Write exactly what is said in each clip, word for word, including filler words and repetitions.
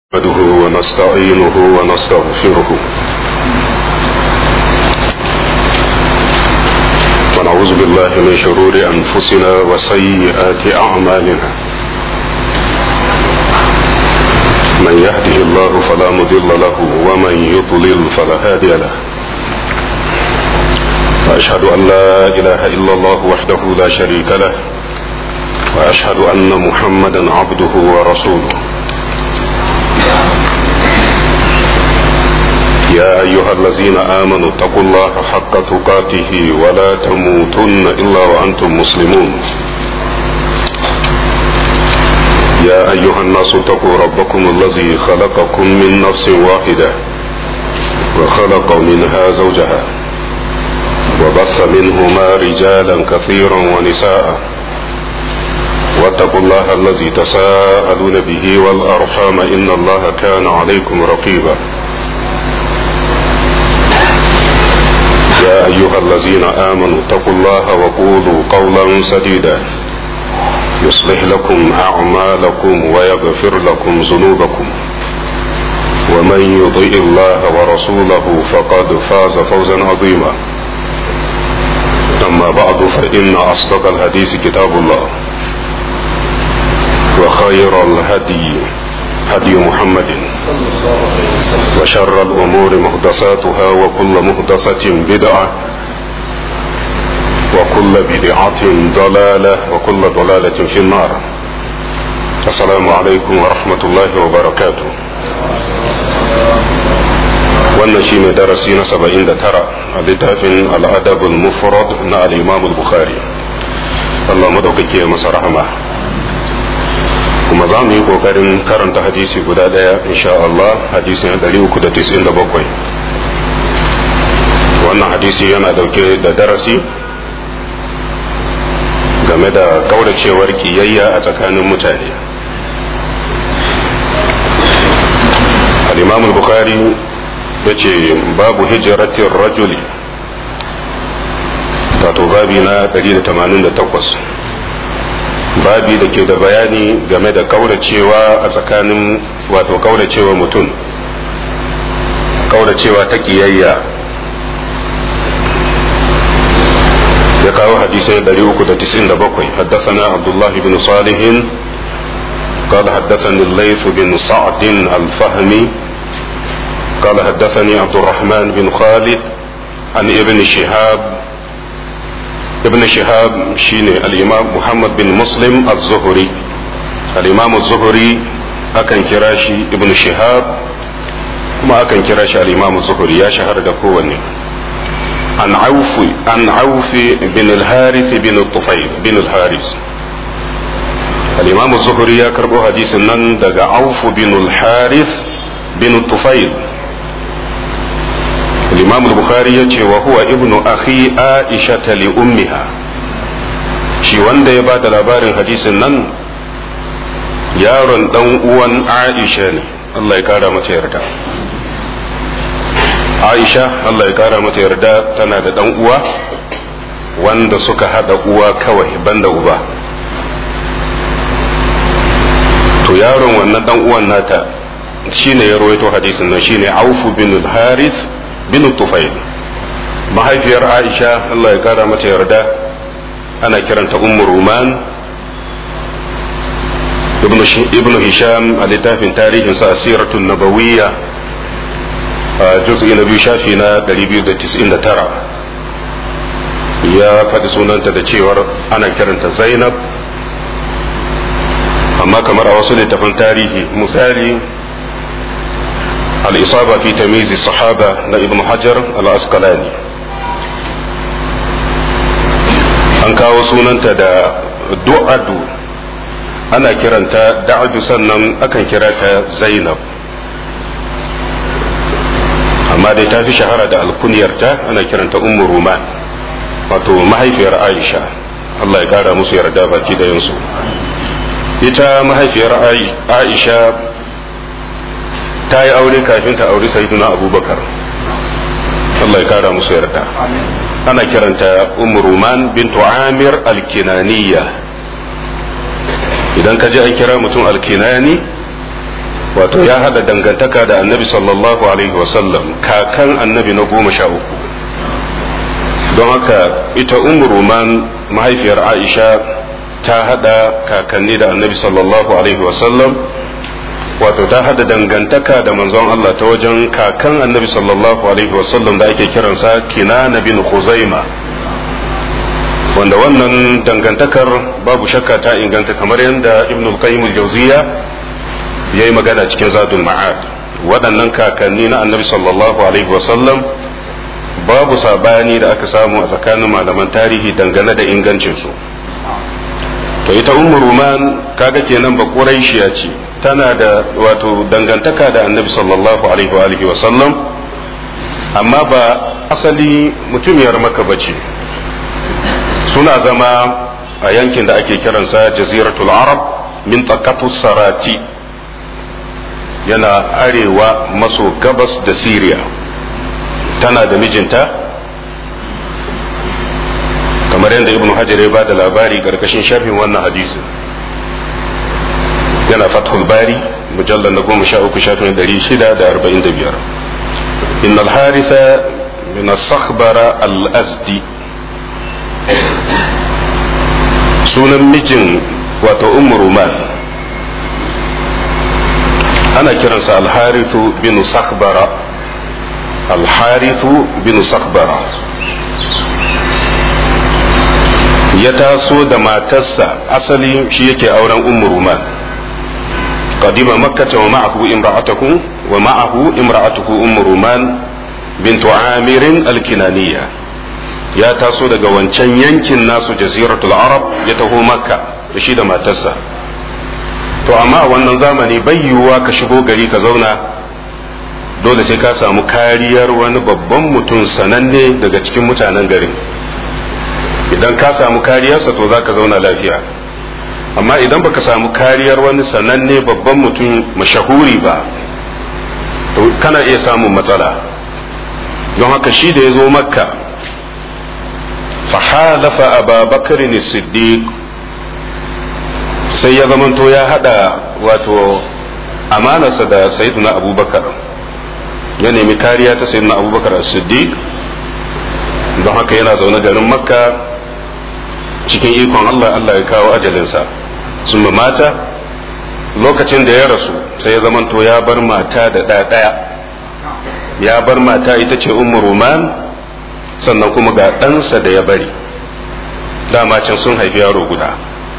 نحمده ونستعينه ونستغفره ونعوذ بالله من شرور أنفسنا وسيئات أعمالنا. من يهده الله فلا مضل له ومن يضلل فلا هادي له. وأشهد أن لا إله إلا الله وحده لا شريك له وأشهد أن محمدا عبده ورسوله. يا أيها الذين آمنوا اتقوا الله حق تقاته ولا تموتن إلا وأنتم مسلمون. يا أيها الناس اتقوا ربكم الذي خلقكم من نفس واحدة وخلق منها زوجها وبث منهما رجالا كثيرا ونساء واتقوا الله الذي تساءلون به والأرحام إن الله كان عليكم رقيبا. يا أيها الذين آمنوا اتقوا الله وقولوا قولا سديدا يصلح لكم أعمالكم ويغفر لكم ذنوبكم ومن يطع الله ورسوله فقد فاز فوزا عظيما. أما بعد فإن أصدق الحديث كتاب الله وخير الهدي هدي محمد وشر الأمور محدثاتها وكل محدثة بدعة وكل بدعة ضلالة وكل ضلالة في النار. السلام عليكم ورحمة الله وبركاته. wannan shi ne darasi na saba'in da tara a littafin al'adabul mufrad na al'imam al-bukhari. Allah madaukake masa rahama. kuma za mu yi kokarin karanta hadisi guda daya insha Allah, hadisi na ɗari uku da tis'in da bakwai. wannan hadisi yana dauke da darasi game da kauracewar kiyayya a tsakanin mutane. al-imam al-bukhari yace babu hijratir rajuli, wato babi na ɗari da tamanin da takwas, babi da ke da bayani game da kauracewa a tsakanin, wato kauracewa mutum, kauracewa ta kiyayya. ya kawo hadisai ɗari uku da tis'in da bakwai. حدثنا عبد الله بن صالح قال حدثني الليث بن سعد الفهمي قال حدثني عبد الرحمن بن خالد عن ابن شهاب. ابن شهاب شيني الإمام محمد بن مسلم الزهري. الإمام الزهري أكن كراشي ابن شهاب ما أكن كراشي الإمام الزهري يا شهر دكواني. عن عوف عن عوف بن الحارث بن الطفيل بن الحارث. الإمام الزهري يا كربو حديث نن دغ عوف بن الحارث بن الطفيل. الإمام البخاري يقول وهو ابن أخي عائشة لأمها. shi wanda ya bada labarin hadisin nan yaron dan uwan Aisha ne, Allah ya kara mata yarda. Aisha Allah ya kara mata yarda tana da dan uwa wanda suka hada uwa kawai banda uba. to yaron wannan dan uwan nata shine ya rawaito hadisin nan, shine Auf bin al-Harith bin Tufail. mahaifiyar Aisha Allah ya kara mata yarda ana kiranta Ummu Ruman. ibn Hisham a littafin tarihin sa Asiratun Nabawiyya a juz'i na biyu shafi na ɗari biyu da tis'in da tara ya faɗi sunanta da cewar ana kiranta Zainab, amma kamar a wasu littafin tarihi misali الإصابة في تمييز الصحابة لابن حجر العسقلاني an kawo sunanta da du'adu, ana kiranta da'adu, sannan akan kira ta Zainab, amma dai ta fi shahara da alkunyarta ana kiranta Ummu Ruman, wato mahaifiyar Aisha. Allah ya kara musu yarda baki da yansu. ita mahaifiyar Aisha ta yi aure kafin ta auri sayyiduna Abubakar, Allah ya kara musu yarda. ana kiranta Ummu Ruman bintu Amir al-Kinaniya. idan ka ji an kira mutum al-Kinani wato ya hada dangantaka da annabi sallallahu alaihi wasallam kakan annabi na goma sha uku don haka ita ummu ruman mahaifiyar aisha ta hada kakanni da annabi sallallahu alaihi wasallam wato ta hada dangantaka da manzon Allah ta wajen kakan annabi sallallahu alaihi wasallam da ake kiransa kinana bin khuzaima wanda wannan dangantakar babu shakka ta inganta kamar yadda ibn al-qayyim al-jawziya yayi magana cikin zadul ma'ad waɗannan kakanni na annabi sallallahu alaihi wasallam babu sabani da aka samu a tsakanin malaman tarihi dangane da ingancin su to ita ummu ruman kaga kenan ba quraishiya ce tana da wato dangantaka da annabi sallallahu alaihi wa alihi wasallam amma ba asali mutumiyar maka bace suna zama a yankin da ake kiransa jaziratul arab min taqatus sarati yana arewa maso gabas da Syria tana da mijinta kamar yadda ibnu hajar ya ba da labari karkashin shafin wannan hadisin yana fathul bari mujallar na goma sha uku shafin dari shida da arba'in da biyar inna al-haritha min as-sakhbara al-azdi sunan mijin wato ummu ruman ana kiransa al-harithu bin sakhbara al-harithu bin sakhbara ya taso da matarsa asali shi yake auren ummu ruman qadima makkah wa ma'ahu imra'atuhu wa ma'ahu imra'atuhu ummu ruman bint amir al-kinaniyya ya taso daga wancan yankin nasu jaziratul arab ya taho makka da shi da matarsa to amma a wannan zamani bai yiwuwa ka shigo gari ka zauna dole sai ka samu kariyar wani babban mutum sananne daga cikin mutanen garin idan ka samu kariyarsa to za ka zauna lafiya amma idan baka samu kariyar wani sananne babban mutum mashahuri ba to kana iya samun matsala don haka shi da ya zo makka fahalafa ababakar ne siddiq sai ya zamanto ya hada wato amanarsa da sayyiduna abubakar ya nemi kariya ta sayyiduna abubakar as-siddiq don haka yana zaune garin makka cikin ikon Allah Allah ya kawo ajalinsa sun mata lokacin da ya rasu sai ya zamanto ya bar mata da ɗaya ya bar mata ita ce ummu ruman sannan kuma ga ɗansa da ya bari dama can sun haifi yaro guda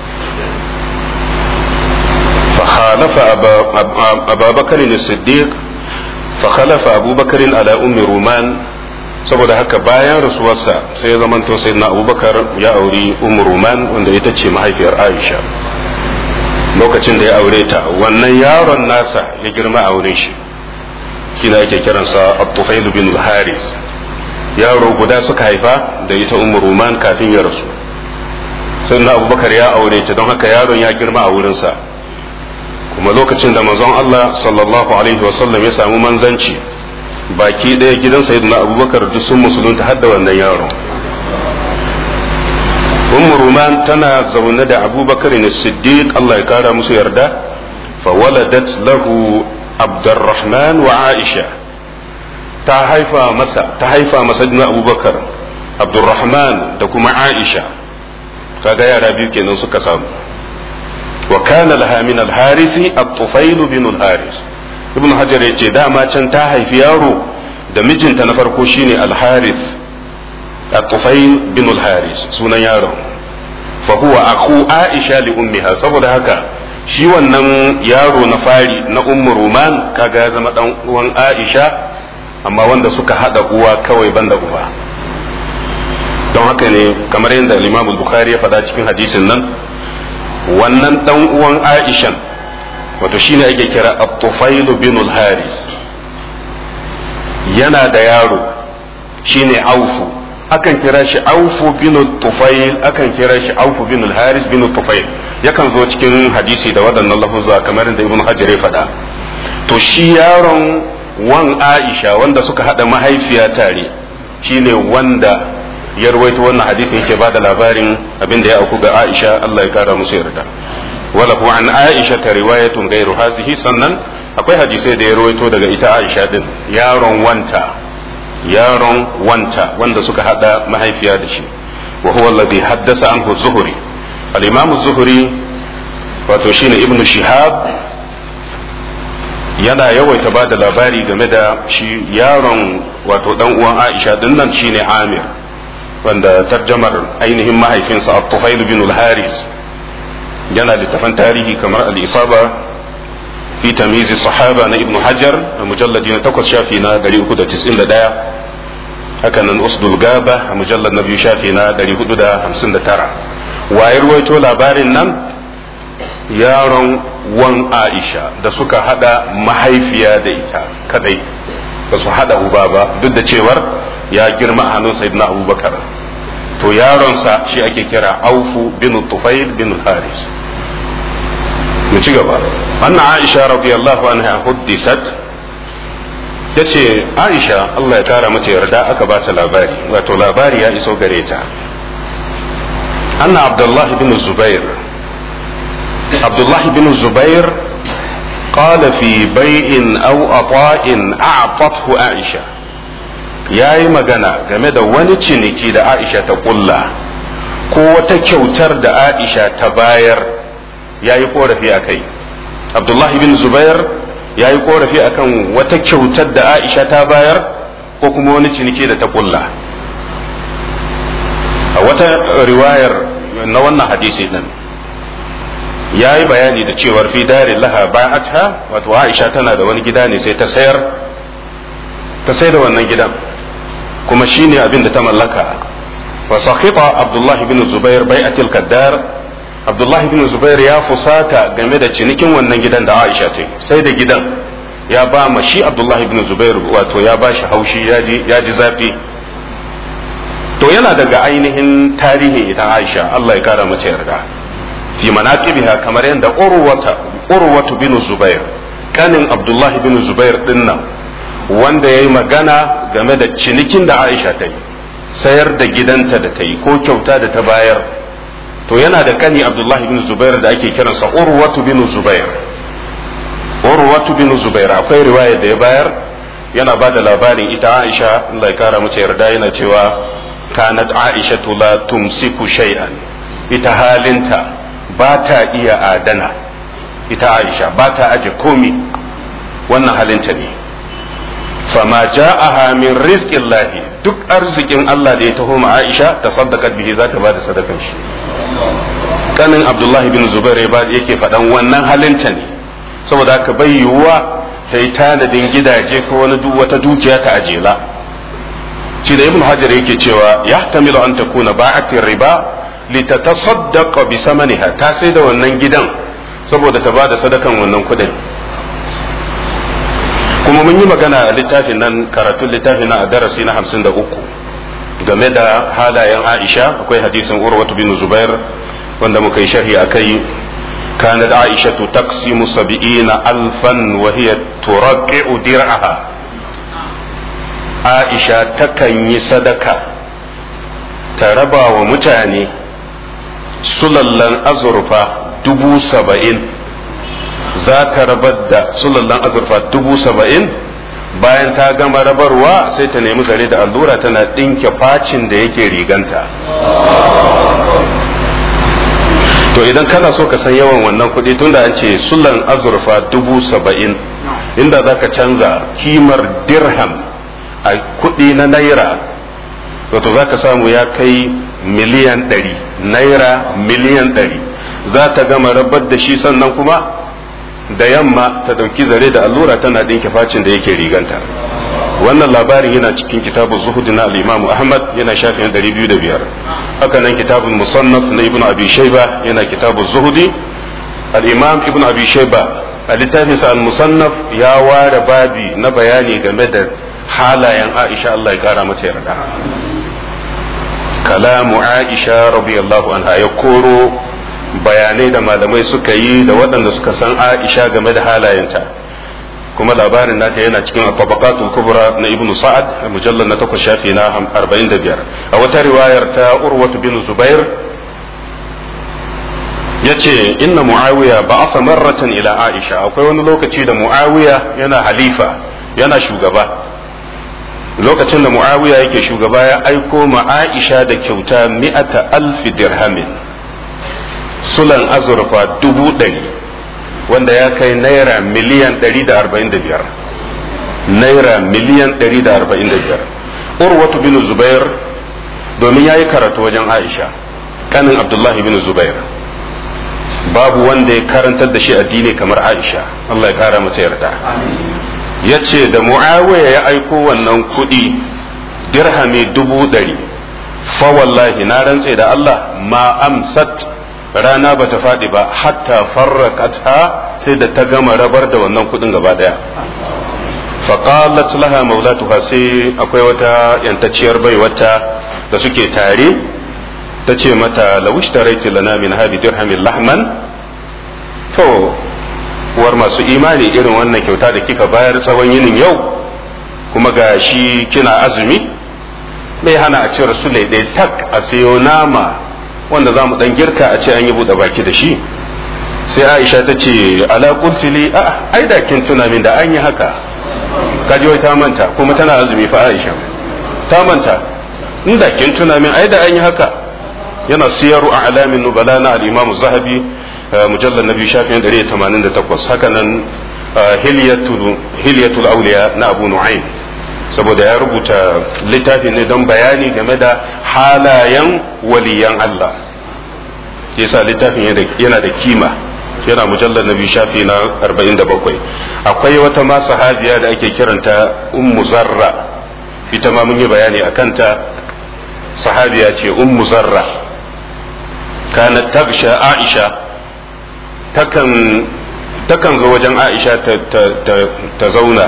فخالف أبا, أبا بكر الصديق فخلف أبو بكر على أم رومان saboda haka bayan rasuwarsa sai ya zamanto sai na abubakar ya auri ummu ruman wanda ita ce mahaifiyar aisha lokacin da ya aure ta wannan yaron nasa ya girma a wurin shi shine ake kiransa at-tufail bin al-haris yaro guda suka haifa da ita ummu ruman kafin ya rasu sai na abubakar ya aure ta don haka yaron ya girma a wurinsa kuma lokacin da manzon Allah sallallahu alaihi wasallam ya samu manzanci baki ɗaya gidan sayyidina abubakar duk sun musulunta har da wannan yaro ummu ruman tana zaune da abubakar ne siddiq Allah ya kara musu yarda fa waladat lahu abdurrahman wa aisha ta haifa masa ta haifa masa sayyidina abubakar abdurrahman da kuma aisha kaga yara biyu kenan suka samu wa kana laha min al-harith at-tufail bin al-haris ibn hajar yace dama can ta haifi yaro da mijinta na farko shine al-harith at-tufail bin al-haris sunan yaron fa huwa akhu aisha li ummiha saboda haka shi wannan yaro na fari na ummu ruman kaga ya zama dan uwan aisha amma wanda suka hada uwa kawai banda uba don haka ne kamar yadda al-imam al-bukhari ya faɗa cikin hadisin nan wannan dan uwan aishan wato shine ake kira at-tufail bin al-haris yana da yaro shine aufu akan kira shi aufu bin al-tufail akan kira shi aufu bin al-haris bin al-tufail yakan zo cikin hadisi da waɗannan lafuzza kamar da ibn hajar ya faɗa to shi yaron wan aisha wanda suka hada mahaifiya tare shine wanda ya rawaito wannan hadisi yake ba da labarin abin da ya auku ga Aisha Allah ya kara musu yarda wala hu an Aisha ta riwayatun gairu hazihi sannan akwai hadisai da ya rawaito daga ita Aisha din yaron wanta yaron wanta wanda suka hada mahaifiya da shi wa huwa alladhi haddasa anhu az-Zuhri al-Imam az-Zuhri wato shine Ibn Shihab yana yawaita ba da labari game da shi yaron wato dan uwan Aisha din nan shine Amir wanda tarjamar ainihin mahaifinsa At-Tufail bin al-Haris yana littafan tarihi kamar al-Isaba fi tamyiz sahaba na Ibn Hajar a mujalladi na takwas shafi na ɗari uku da tis'in da ɗaya haka nan Usdul Gaba a mujallad na biyu shafi na ɗari hudu da hamsin da tara waye ruwaito labarin nan yaron wan Aisha da suka hada mahaifiya da ita kadai ba su hada uba ba duk da cewar ya girma a hannun sayyidina Abubakar to yaronsa shi ake kira Aufu bin Tufail bin Haris mu ci gaba anna Aisha radiyallahu anha huddisat tace Aisha Allah ya kara mata yarda aka ba ta labari wato labari ya iso gare ta anna Abdullah bin Zubair Abdullah bin Zubair قال في بيع أو عطاء أعطته عائشة yayi magana game da wani ciniki da Aisha ta kulla ko wata kyautar da Aisha ta bayar yayi korafi akai Abdullah bin Zubair yayi korafi akan wata kyautar da Aisha ta bayar ko kuma wani ciniki da ta kulla a wata riwayar na wannan hadisi din ya yi bayani da cewar fi darin laha ba'atha wato Aisha tana da wani gida ne sai ta sayar ta sayar da wannan gidan kuma shine abin da ta mallaka wa sakhita Abdullah bin Zubair bai'atil kaddar Abdullah bin Zubair ya fusata game da cinikin wannan gidan da Aisha ta yi sai da gidan ya ba ma shi Abdullah bin Zubair wato ya ba shi haushi ya ji zafi to yana daga ainihin tarihin ita Aisha Allah ya kara mace yarda fi manaqibiha kamar yadda urwata urwatu bin Zubair kanin Abdullah bin Zubair dinnan wanda yayi magana game da cinikin da Aisha ta yi sayar da gidanta da ta yi ko kyauta da ta bayar to yana da kani Abdullah bin Zubair da ake kiransa urwatu bin Zubair urwatu bin Zubair akwai riwaya da ya bayar yana ba da labarin ita Aisha Allah ya kara mace yarda yana cewa kanat Aisha la tumsiku shay'an ita halinta ba ta iya adana ita Aisha ba ta aje komi wannan halinta ne fama ja'aha min rizqillahi duk arzikin Allah da ya taho ma Aisha ta saddaka bihi za ta ba da sadakan shi kanin Abdullah bin Zubair yake faɗan wannan halinta ne saboda haka bai yiwuwa ta yi tanadin gidaje ko wani wata dukiya ta ajela shi da Ibn Hajar yake cewa yahtamilu an takuna ba'atir riba litatasaddaqa bi samaniha ta sai da wannan gidan saboda ta bada sadakan wannan kudin kuma mun yi magana a littafin nan karatun littafin na a darasi na hamsin da uku game da halayen Aisha akwai hadisin Urwatu bin Zubair wanda muka yi sharhi akai kanat Aisha taqsimu sab'ina alfan wa hiya turaqqi'u dir'aha Aisha takan yi sadaka ta raba wa mutane sulallan azurfa dubu saba'in za ta rabar da sulallan azurfa dubu saba'in bayan ta gama rabarwa sai ta nemi zare da allura tana ɗinke facin da yake riganta to idan kana so ka san yawan wannan kuɗi tunda an ce sulan azurfa dubu saba'in inda za ka canza kimar dirham a kuɗi na naira wato za ka samu ya kai miliyan ɗari naira miliyan ɗari za ta gama rabar da shi sannan kuma da yamma ta ɗauki zare da allura tana ɗinke facin da yake riganta wannan labarin yana cikin kitabun zuhudi na al-imamu ahmad yana shafin ɗari biyu da biyar haka nan kitabun musannaf na ibnu abi shayba yana kitabun zuhudi al-imam ibnu abi shayba a littafinsa al-musannaf ya ware babi na bayani game da halayen aisha Allah ya kara mata yarda kalamu aisha radiyallahu anha ya koro bayanai da malamai suka yi da waɗanda suka san aisha game da halayenta kuma labarin nata yana cikin at-tabaqatul kubra na ibnu sa'ad mujallal na takwas shafi na arba'in da biyar a wata riwayar ta urwatu bin zubair yace inna muawiya ba'atha marratan ila aisha, akwai wani lokaci da muawiya yana halifa yana shugaba, lokacin da muawiya yake shugaba ya aiko ma aisha da kyauta mi'ata alfi dirhamin, sulan azurfa dubu ɗari, wanda ya kai naira miliyan ɗari da arba'in da biyar, naira miliyan ɗari da arba'in da biyar. urwatu bin zubair, domin ya yi karatu wajen aisha, kanin abdullahi bin zubair, babu wanda ya karantar da shi addini kamar aisha, Allah ya kara mata yarda. ya ce da muawiya ya aiko wannan kuɗi dirhami dubu ɗari, fa wallahi na rantse da Allah ma amsat, rana bata faɗi ba hatta farraqatha, sai da ta gama rabar da wannan kuɗin gaba ɗaya. faqalat laha maulatuha, sai akwai wata yantacciyar bai wata da suke tare, ta ce mata lawish taraiti lana min hadi dirhamin lahman, to uwar masu imani irin wannan kyauta da kika bayar tsawon yinin yau kuma ga shi kina azumi, bai hana a cire su ɗaya tak a sayo nama wanda za mu dan girka a ce an yi buɗe baki da shi. sai aisha ta ce ala qultili, a ai da kin tuna min da an yi haka. kaji wai ta manta, kuma tana azumi fa aisha ta manta, inda kin tuna min ai da an yi haka. yana siyaru a alamin nubala na al-imam zahabi mujallar na biyu shafin ɗari da tamanin da takwas, haka nan hilyatul auliya na abu nu'aym, saboda ya rubuta littafi ne don bayani game da halayen waliyan Allah, yasa littafin yana da kima, yana mujallar na biyu shafi na arba'in da bakwai. akwai wata ma sahabiya da ake kiranta ummu zarra, ita ma mun yi bayani a kanta, sahabiya ce ummu zarra, kanat tagsha aisha, takan takan zo wajen aisha ta, ta, ta, ta zauna,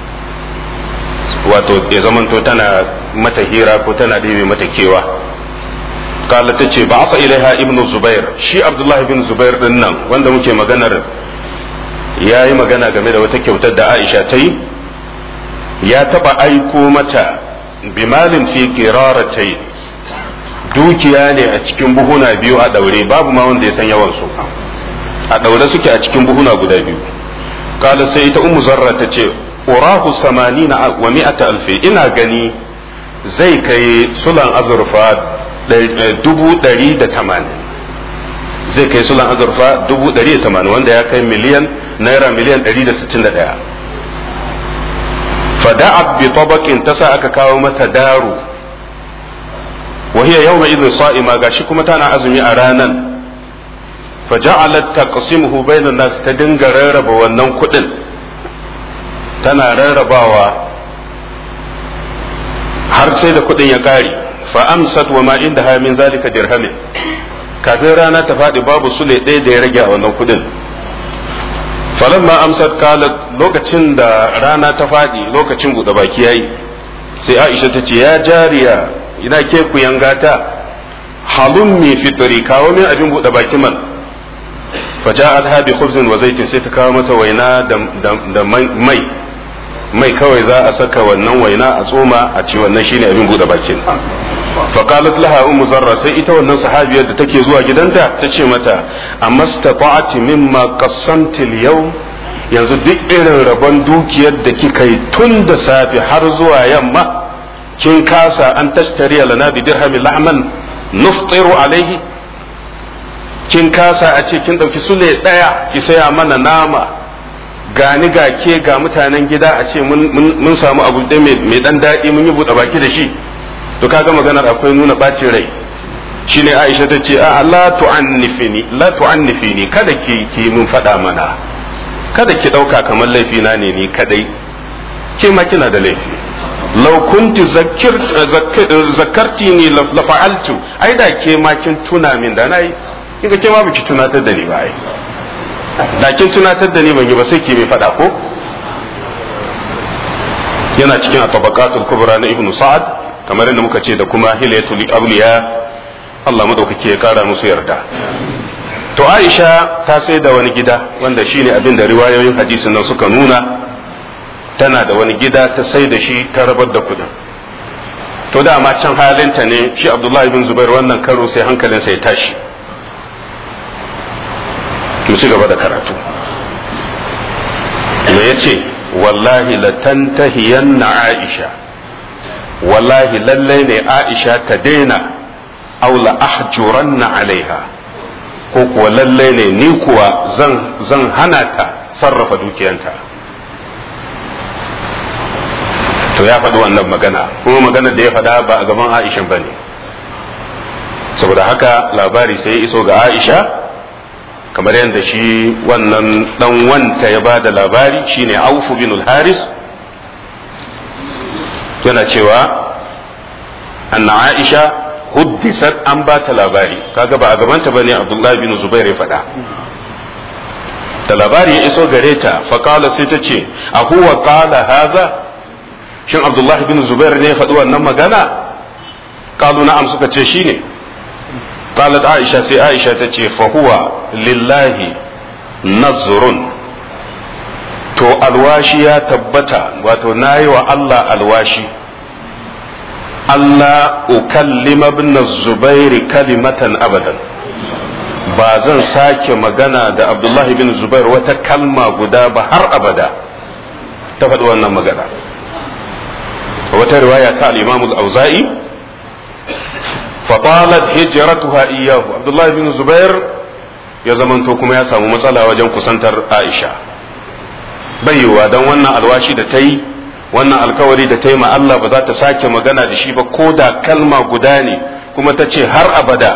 wato ya zamanto tana mata hira ko tana ɗebe mata kewa. kala ta ce ba asa ilaiha ibnu zubair, shi abdullahi bin zubair din nan wanda muke maganar ya yi magana game da wata kyautar da aisha ta yi, ya taba aiko mata bimalin fi qiraratayn, dukiya ne a cikin buhuna biyu a daure, babu ma wanda ya san yawan su, a daure suke a cikin buhuna guda biyu. kala sai ita ummu zarra ta ce urahu samanina wa mi'ata alfi, ina gani zai kai sulan azurfa dubu ɗari da tamanin, zai kai sulan azurfa dubu ɗari da tamanin, wanda ya kai miliyan naira miliyan ɗari da sittin da ɗaya. fada'at bi tabaqin, ta sa aka kawo mata daru, wa hiya yawma idhin sa'ima, gashi kuma tana azumi a ranan. faja'alat taqsimuhu bainan nas, ta dinga rarraba wannan kuɗin, tana rarrabawa har sai da kuɗin ya ƙare. fa amsat wa ma indaha min zalika dirhamin, kafin rana ta faɗi babu sule ɗaya da ya rage a wannan kuɗin. falamma amsat qalat, lokacin da rana ta faɗi lokacin buɗe baki yayi, sai Aisha ta ce ya jariya, ina ke ku yangata, halummi fitri, kawo min abin buɗe baki man. faja'at bi khubzin wa zaitin, sai ta kawo mata waina da mai mai kawai za a saka wannan waina a tsoma a ci, wannan shine abin buɗe bakin. faqalat laha ummu zarra, sai ita wannan sahabiyar da take zuwa gidanta ta ce mata amastata'ati mimma qassamti al-yawm, yanzu duk irin rabon dukiyar da kika yi tun da safe har zuwa yamma, kin kasa an tashtari lana bi dirhamin lahman nuftiru alaihi, kin kasa a ce kin dauki sule daya ki saya mana nama, gani ga ke ga mutanen gida, a ce mun samu abu da mai dan daɗi mun yi buɗe baki da shi. to kaga maganar akwai nuna bacin rai. shine Aisha ta ce a la tu'annifini la tu'annifini, kada ki ki mun faɗa mana, kada ki ɗauka kamar laifi na ne ni kadai, ke ma kina da laifi. law kunti zakkir zakkarti ni la fa'altu, ai da ke ma kin tuna min da nayi, kinga ke ma biki tunatar da ni ba, ai da kin tunatar da ni ban yi ba sai ke mai faɗa ko. yana cikin at-tabaqatul kubra na ibnu sa'ad, kamar yadda muka ce, da kuma hilyatul awliya, Allah madaukake ya kara musu yarda. to Aisha ta sai da wani gida wanda shine abin da riwayoyin hadisin nan suka nuna, tana da wani gida ta sai da shi ta rabar da kudin. to dama can halinta ne, shi Abdullahi bin Zubair wannan karo sai hankalinsa ya tashi, mu ci gaba da karatu me yace wallahi la tantahiyanna Aisha wallahi lallai ne Aisha ta daina aw la ahjuranna alaiha ko kuwa lallai ne ni kuwa zan zan hana ta sarrafa dukiyanta to ya faɗi wannan magana kuma magana da ya faɗa ba a gaban Aisha bane saboda haka labari sai ya iso ga Aisha kamar yadda shi wannan dan wanta ya ba da labari shine Auf bin al-Haris yana cewa anna Aisha huddisat an ba ta labari kaga ba a gabanta bane Abdullah bin Zubair ya faɗa da labari ya iso gare ta fa qala sai ta ce a huwa qala haza shin Abdullah bin Zubair ne ya faɗi wannan magana qalu na'am suka ce shine قالت عائشة سي عائشة تتشي فهو لله نظر تو الواشي يا تبتا واتو ناي الله الواشي الله أكلم ابن الزبير كلمة أبدا بازن ساكي مغانا دا عبد الله بن الزبير وتكلمة قدا بحر أبدا تفدوا أن مغانا وترواية الإمام الأوزائي فطالت هجرتها إياه عبد الله بن زبير ya zamanto kuma ya samu matsala wajen kusantar Aisha baiwa dan wannan alwashi da ta yi wannan alkawari da ta yi ma Allah ba za ta sake magana da shi ba ko da kalma guda ne kuma ta ce har abada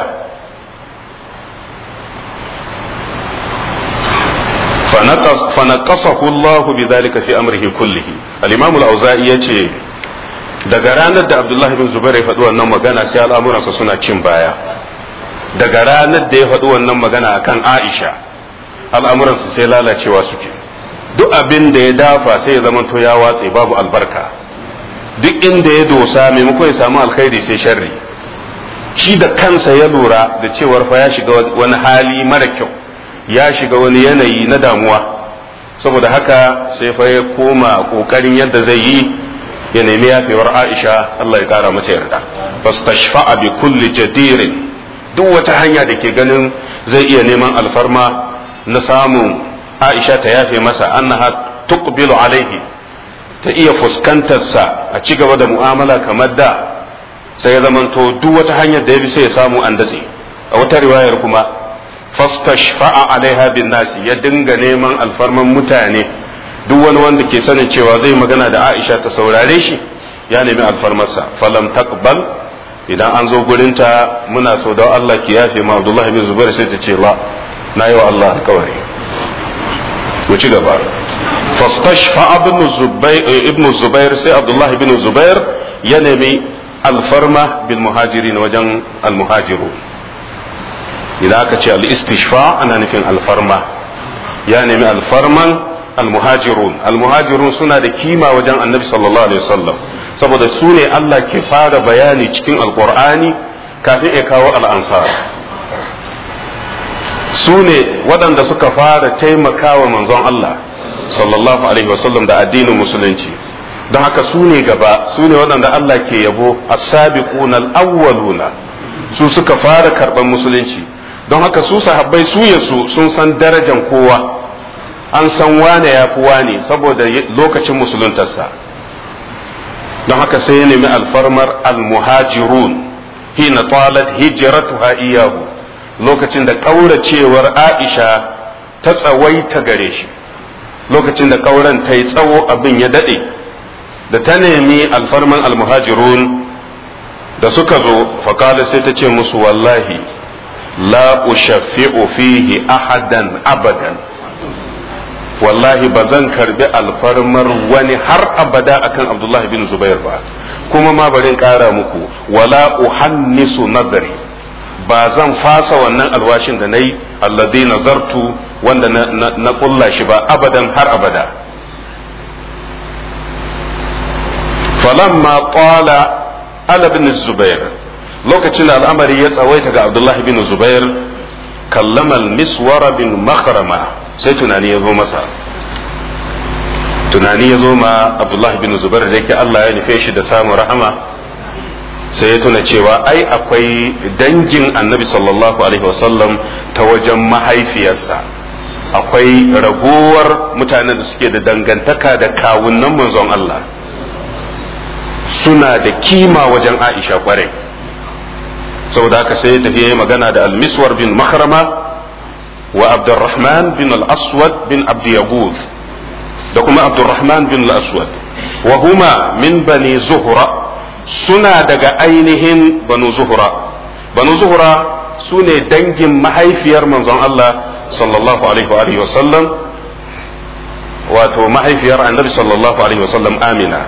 fanaqasahu Allah bidhalika fi amrihi kullihi al-imam al-auza'i yace daga ranar da Abdullah bin Zubair ya faɗi wannan magana sai al'amuransa suna cin baya daga ranar da ya faɗi wannan magana akan Aisha al'amuransa sai lalacewa suke duk abin da ya dafa sai ya zama to ya watse babu albarka duk inda ya dosa maimakon ya samu alkhairi sai sharri shi da kansa ya lura da cewar fa ya shiga wani hali mara kyau ya shiga wani yanayi na damuwa saboda haka sai fa ya koma kokarin yadda zai yi ya nemi yafewar Aisha Allah ya kara mata yarda fastashfa'a bi kulli jadirin duk wata hanya da ke ganin zai iya neman alfarma na samun Aisha ta yafe masa annaha tuqbilu alaihi ta iya fuskantarsa a ci gaba da mu'amala kamar da sai ya zamanto duk wata hanyar da ya bi sai ya samu an datse a wata riwayar kuma fastashfa'a alaiha bin nasi ya dinga neman alfarman mutane duk wani wanda ke sanin cewa zai magana da Aisha ta saurare shi ya nemi alfarmarsa falam taqbal idan an zo gurinta muna so da Allah ki yafe ma Abdullah bin Zubair sai ta ce la na yi wa Allah alkawari mu ci gaba fastashfa ibn Zubair ibn Zubair sai Abdullah bin Zubair ya nemi alfarma bil muhajirin wajen al muhajiru idan aka ce al istishfa ana nufin alfarma ya nemi alfarman al muhajirun al muhajirun suna da kima wajen annabi sallallahu alaihi wasallam saboda su ne Allah ke fara bayani cikin alkur'ani kafin ya kawo al'ansar su ne waɗanda suka fara taimakawa manzon Allah sallallahu alaihi wasallam da addinin musulunci don haka su ne gaba su ne waɗanda Allah ke yabo as-sabiquna al-awwaluna su suka fara karɓar musulunci don haka su sahabbai su yasu sun san darajar kowa an san wane ya fi wane saboda lokacin musuluntarsa don haka sai ya nemi alfarmar almuhajirun hina talat hijratuha iyahu lokacin da kauracewar Aisha ta tsawaita gare shi lokacin da kauran ta yi tsawo abin ya dade da ta nemi alfarman almuhajirun da suka zo fakala sai ta ce musu wallahi la ushaffi'u fihi ahadan abadan wallahi ba zan karbi alfarmar wani har abada akan Abdullah bin Zubair ba kuma ma bari kara muku wala uhannisu nadri ba zan fasa wannan alwashin da nayi alladhi nazartu wanda na, na, na kulla shi ba abadan har abada falamma qala ala bin Zubair lokacin da al'amari ya tsawaita ga Abdullah bin Zubair kallama al-miswar bin makhrama sai tunani ya zo masa tunani ya zo ma Abdullah bin Zubair da yake Allah ya nufe shi da samun rahama sai ya tuna cewa ai akwai dangin annabi sallallahu alaihi wasallam ta wajen mahaifiyarsa akwai ragowar mutanen da suke da dangantaka da kawunan manzon Allah suna da kima wajen Aisha kwarai saboda haka sai ya tafi yayi magana da al-Miswar bin Makhrama wa Abdurrahman bin al-Aswad bin Abd Yaghuth da kuma Abdurrahman bin al-Aswad wa huma min bani Zuhra suna daga ainihin banu Zuhra banu Zuhra su ne dangin mahaifiyar manzon Allah sallallahu alaihi wa alihi wasallam wato mahaifiyar annabi sallallahu alaihi wasallam Amina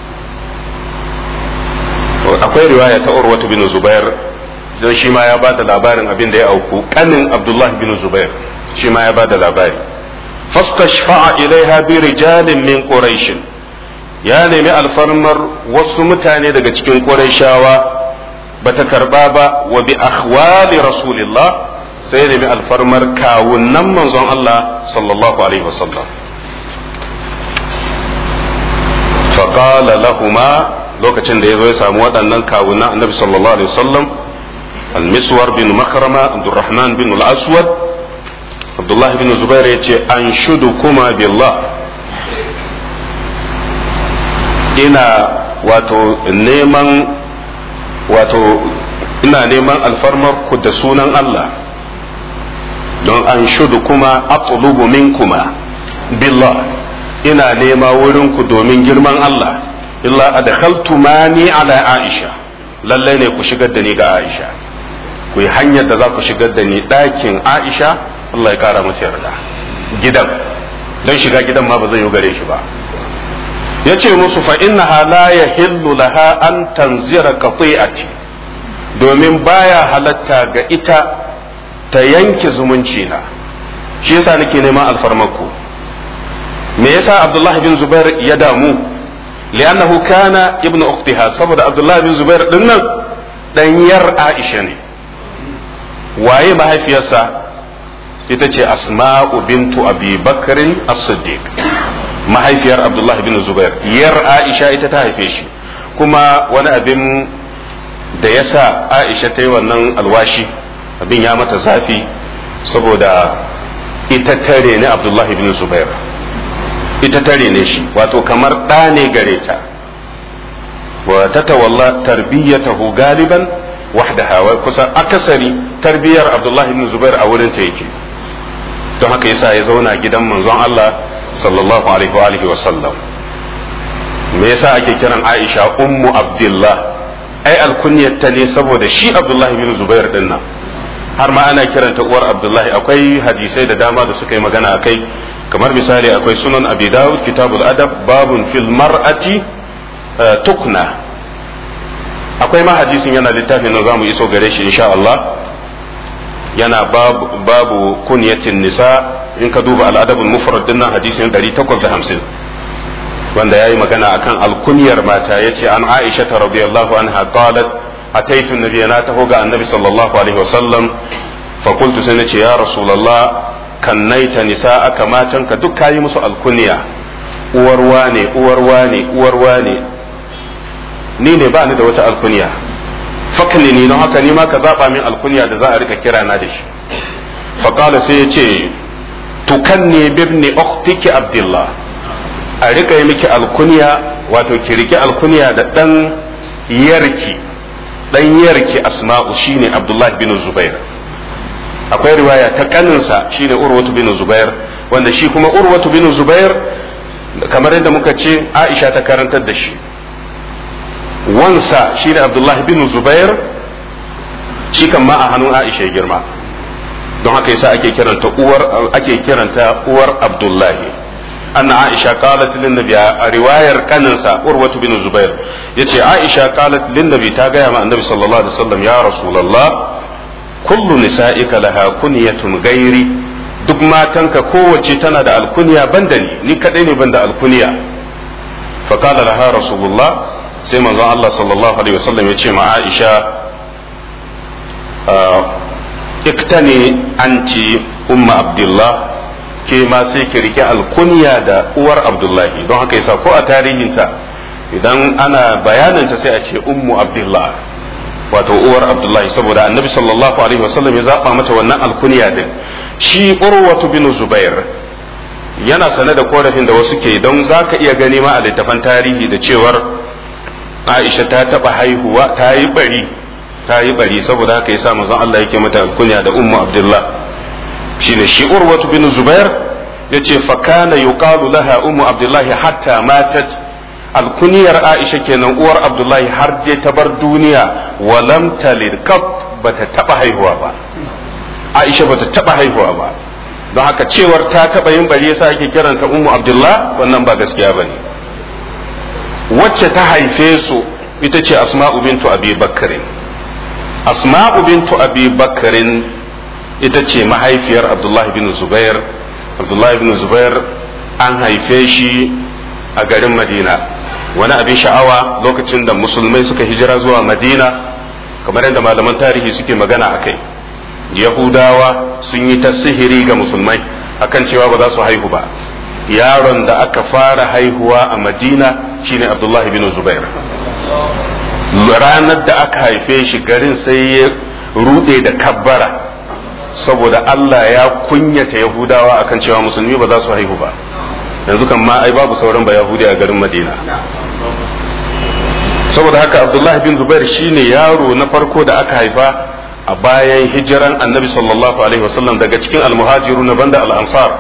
akwai riwaya ta Urwatu bin Zubair don shi ma ya ba da labarin abin da ya auku kanin Abdullah bin Zubair shi ma ya ba da labari fastashfa'a ilaiha bi rijalin min quraish ya nemi alfarmar wasu mutane daga cikin qurayshawa bata karba ba wa bi akhwali rasulillah sai nemi alfarmar kawunan manzon Allah sallallahu alaihi wasallam faqala lahuma lokacin da yazo ya samu waɗannan kawunan annabi sallallahu alaihi wasallam al-miswar bin makrama abdurrahman bin al-aswad abdullah bin zubair yace anshudukuma billah ina wato neman wato ina neman alfarmar ku da sunan Allah don an shudu kuma atlubu minkuma billah ina nema wurin ku domin girman Allah illa adkhaltumani ala Aisha lalle ne ku shigar da ni ga Aisha ku yi hanyar da za ku shigar da ni ɗakin Aisha Allah ya kara masa yarda gidan don shiga gidan ma ba zai yi gare shi ba yace musu fa innaha la yahillu laha an tanzira qati'ati domin baya halatta ga ita ta yanke zumunci na shi yasa nake neman alfarmarku me yasa Abdullah bin Zubair ya damu li'annahu kana ibnu ukhtiha saboda Abdullah bin Zubair dinnan danyar Aisha ne waye mahaifiyarsa ita ce Asma'u bintu Abi Bakr as-Siddiq mahaifiyar Abdullah bin Zubair yar Aisha ita ta haife shi kuma wani abin da yasa Aisha ta yi wannan alwashi abin ya mata zafi saboda ita tare ne Abdullah bin Zubair ita tare ne shi wato kamar ɗa ne gare ta wa tatawalla tarbiyatahu galiban wahdaha wa kusa akasari tarbiyar Abdullah bin Zubair a wurin ta yake don haka yasa ya zauna gidan manzon Allah sallallahu alaihi wa alihi wa sallam me yasa ake kiran Aisha ummu Abdullah ai alkunyarta ne saboda shi Abdullah bin Zubair din nan har ma ana kiranta uwar Abdullah akwai hadisai da dama da suka yi magana akai kamar misali akwai sunan Abi Dawud kitabul adab babun fil mar'ati tukna akwai ma hadisin yana littafin nan zamu iso gare shi insha Allah yana babu, babu kunyatin nisa in ka duba al'adabul mufrad din nan hadisin ɗari takwas da hamsin wanda yayi magana akan alkunyar mata yace an Aisha radhiyallahu anha qalat ataitu nabiyya na taho ga annabi sallallahu alaihi wasallam fa qultu sai nace ya rasulullah kannaita nisa'aka matanka duk kayi musu alkunya uwar wane uwar wane uwar wane ni ne ba ni da wata alkunya fakni ni don haka ni ma ka zaba min alkunya da za a rika kira na da shi fa qala sai yace tukanni bibni ukhtiki abdullah a rika yi miki alkunya wato ki rike alkunya da dan yarki dan yarki asma'u shine abdullah bin zubair akwai riwaya ta kaninsa shine urwatu bin zubair wanda shi kuma urwatu bin zubair kamar yadda muka ce aisha ta karantar da shi wansa shine abdullah bin zubair shi kan ma a hannun aisha ya girma don haka yasa ake kiranta uwar ake kiranta uwar abdullahi anna aisha qalat lin nabi a riwayar kaninsa urwatu bin zubair yace aisha qalat lin nabi ta gaya ma annabi sallallahu alaihi wasallam ya rasulullah kullu nisa'ika laha kunyatun gairi duk matanka kowace tana da alkunya banda ni ni kadai ne banda alkunya fa qala laha rasulullah sai manzon Allah sallallahu alaihi wasallam ya ce ma Aisha iktani anti umma abdullah ke ma sai ki rike alkunya da uwar abdullahi don haka yasa ko a tarihinta idan ana bayaninta sai a ce ummu abdullah wato uwar abdullahi saboda annabi sallallahu alaihi wasallam ya zaba mata wannan alkunya din. shi urwatu bin zubair yana sane da korafin da wasu ke don zaka iya gani ma a littafan tarihi da cewar Aisha ta taba haihuwa ta yi bari ta yi bari saboda haka yasa manzon Allah yake mata alkunya da ummu abdullah. shine shi urwatu bin zubair yace fa kana yuqalu laha ummu abdullah hatta matat. alkuniyar Aisha kenan uwar abdullahi har je ta bar duniya walam talid qat bata taba haihuwa ba. Aisha bata taba haihuwa ba don haka cewar ta taba yin bari yasa ake kiranta ummu abdullah wannan ba gaskiya bane. wacce ta haife su ita ce asma'u bintu abi bakrin. asma'u bintu abi bakrin ita ce mahaifiyar abdullahi bin zubair. abdullahi bin zubair an haife shi a garin madina. wani abin sha'awa lokacin da musulmai suka hijira zuwa madina kamar yadda malaman tarihi suke magana a kai yahudawa sun yi ta sihiri ga musulmai akan cewa ba za su haihu ba. yaron da aka fara haihuwa a madina shine abdullahi bin zubair. ranar da aka haife shi garin sai ya rude da kabbara saboda Allah ya kunyata yahudawa akan cewa musulmi ba za su haihu ba. yanzu kan ma ai babu sauran ba yahudi a garin madina. saboda haka abdullahi bin zubair shine yaro na farko da aka haifa a bayan hijiran annabi sallallahu alaihi wasallam daga cikin almuhajiru na banda al-ansar.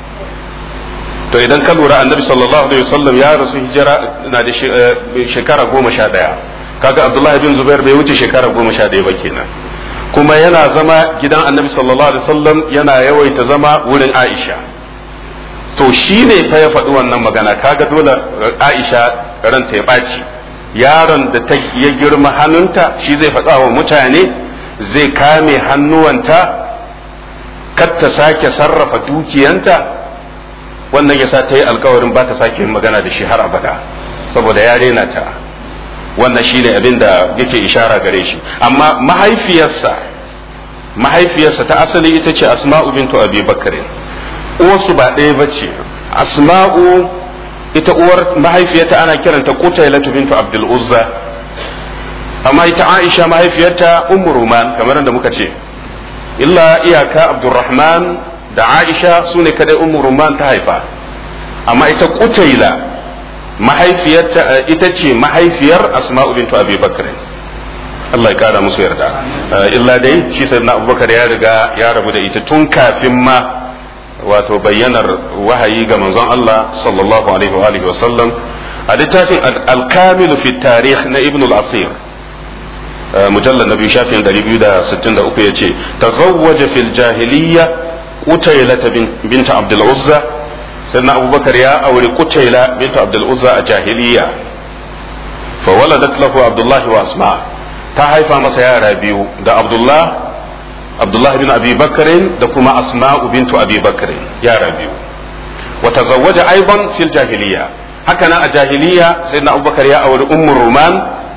to idan ka lura annabi sallallahu alaihi wasallam ya rasu hijira na da shekara goma sha ɗaya kaga abdullahi bin zubair bai wuce shekara goma sha ɗaya ba kenan. kuma yana zama gidan annabi sallallahu alaihi wasallam yana yawaita zama wurin aisha. to shi ne fa ya faɗi wannan magana kaga dole aisha ranta ya ɓaci. yaron da ta ya girma hannunta shi zai faɗa wa mutane zai kame hannuwanta kar ta sake sarrafa dukiyanta. wannan yasa ta yi alkawarin ba ta sake yin magana da shi har abada saboda ya rena ta. wannan shi ne abin da yake ishara gare shi. amma mahaifiyarsa mahaifiyarsa ta asali ita ce asma'u bintu abi bakrin. uwarsu ba ɗaya ba ce. asma'u ita uwar mahaifiyarta ana kiranta qutailatu bintu abdul uzza amma ita aisha mahaifiyarta ummu ruman kamar da muka ce illa iyaka abdurrahman da aisha su ne kadai ummu ruman ta haifa. amma ita qutaila mahaifiyarta ita ce mahaifiyar asma'u bintu abi bakr. Allah ya kara musu yarda. illa dai shi sayyidina abubakar ya riga ya rabu da ita tun kafin ma wato bayyanar wahayi ga manzon Allah sallallahu alaihi wa alihi wa sallam. a littafin al-kamil fi tarikh na ibn al-asir mujallad nabi shafin ɗari biyu da sittin da uku yace tazawwaja fil jahiliyya qutayla bint abdul uzza. sayyidina abubakar ya aure qutayla bint abdul uzza a jahiliyya fa waladat lahu abdullah wa asma. ta haifa masa yara biyu da abdullah Abdullah bin Abi Bakr da kuma Asma'u bintu Abi Bakr yara biyu. wa tazawwaja aidan fil jahiliya. haka nan a jahiliya sayyidina Abubakar ya auri Ummu Ruman.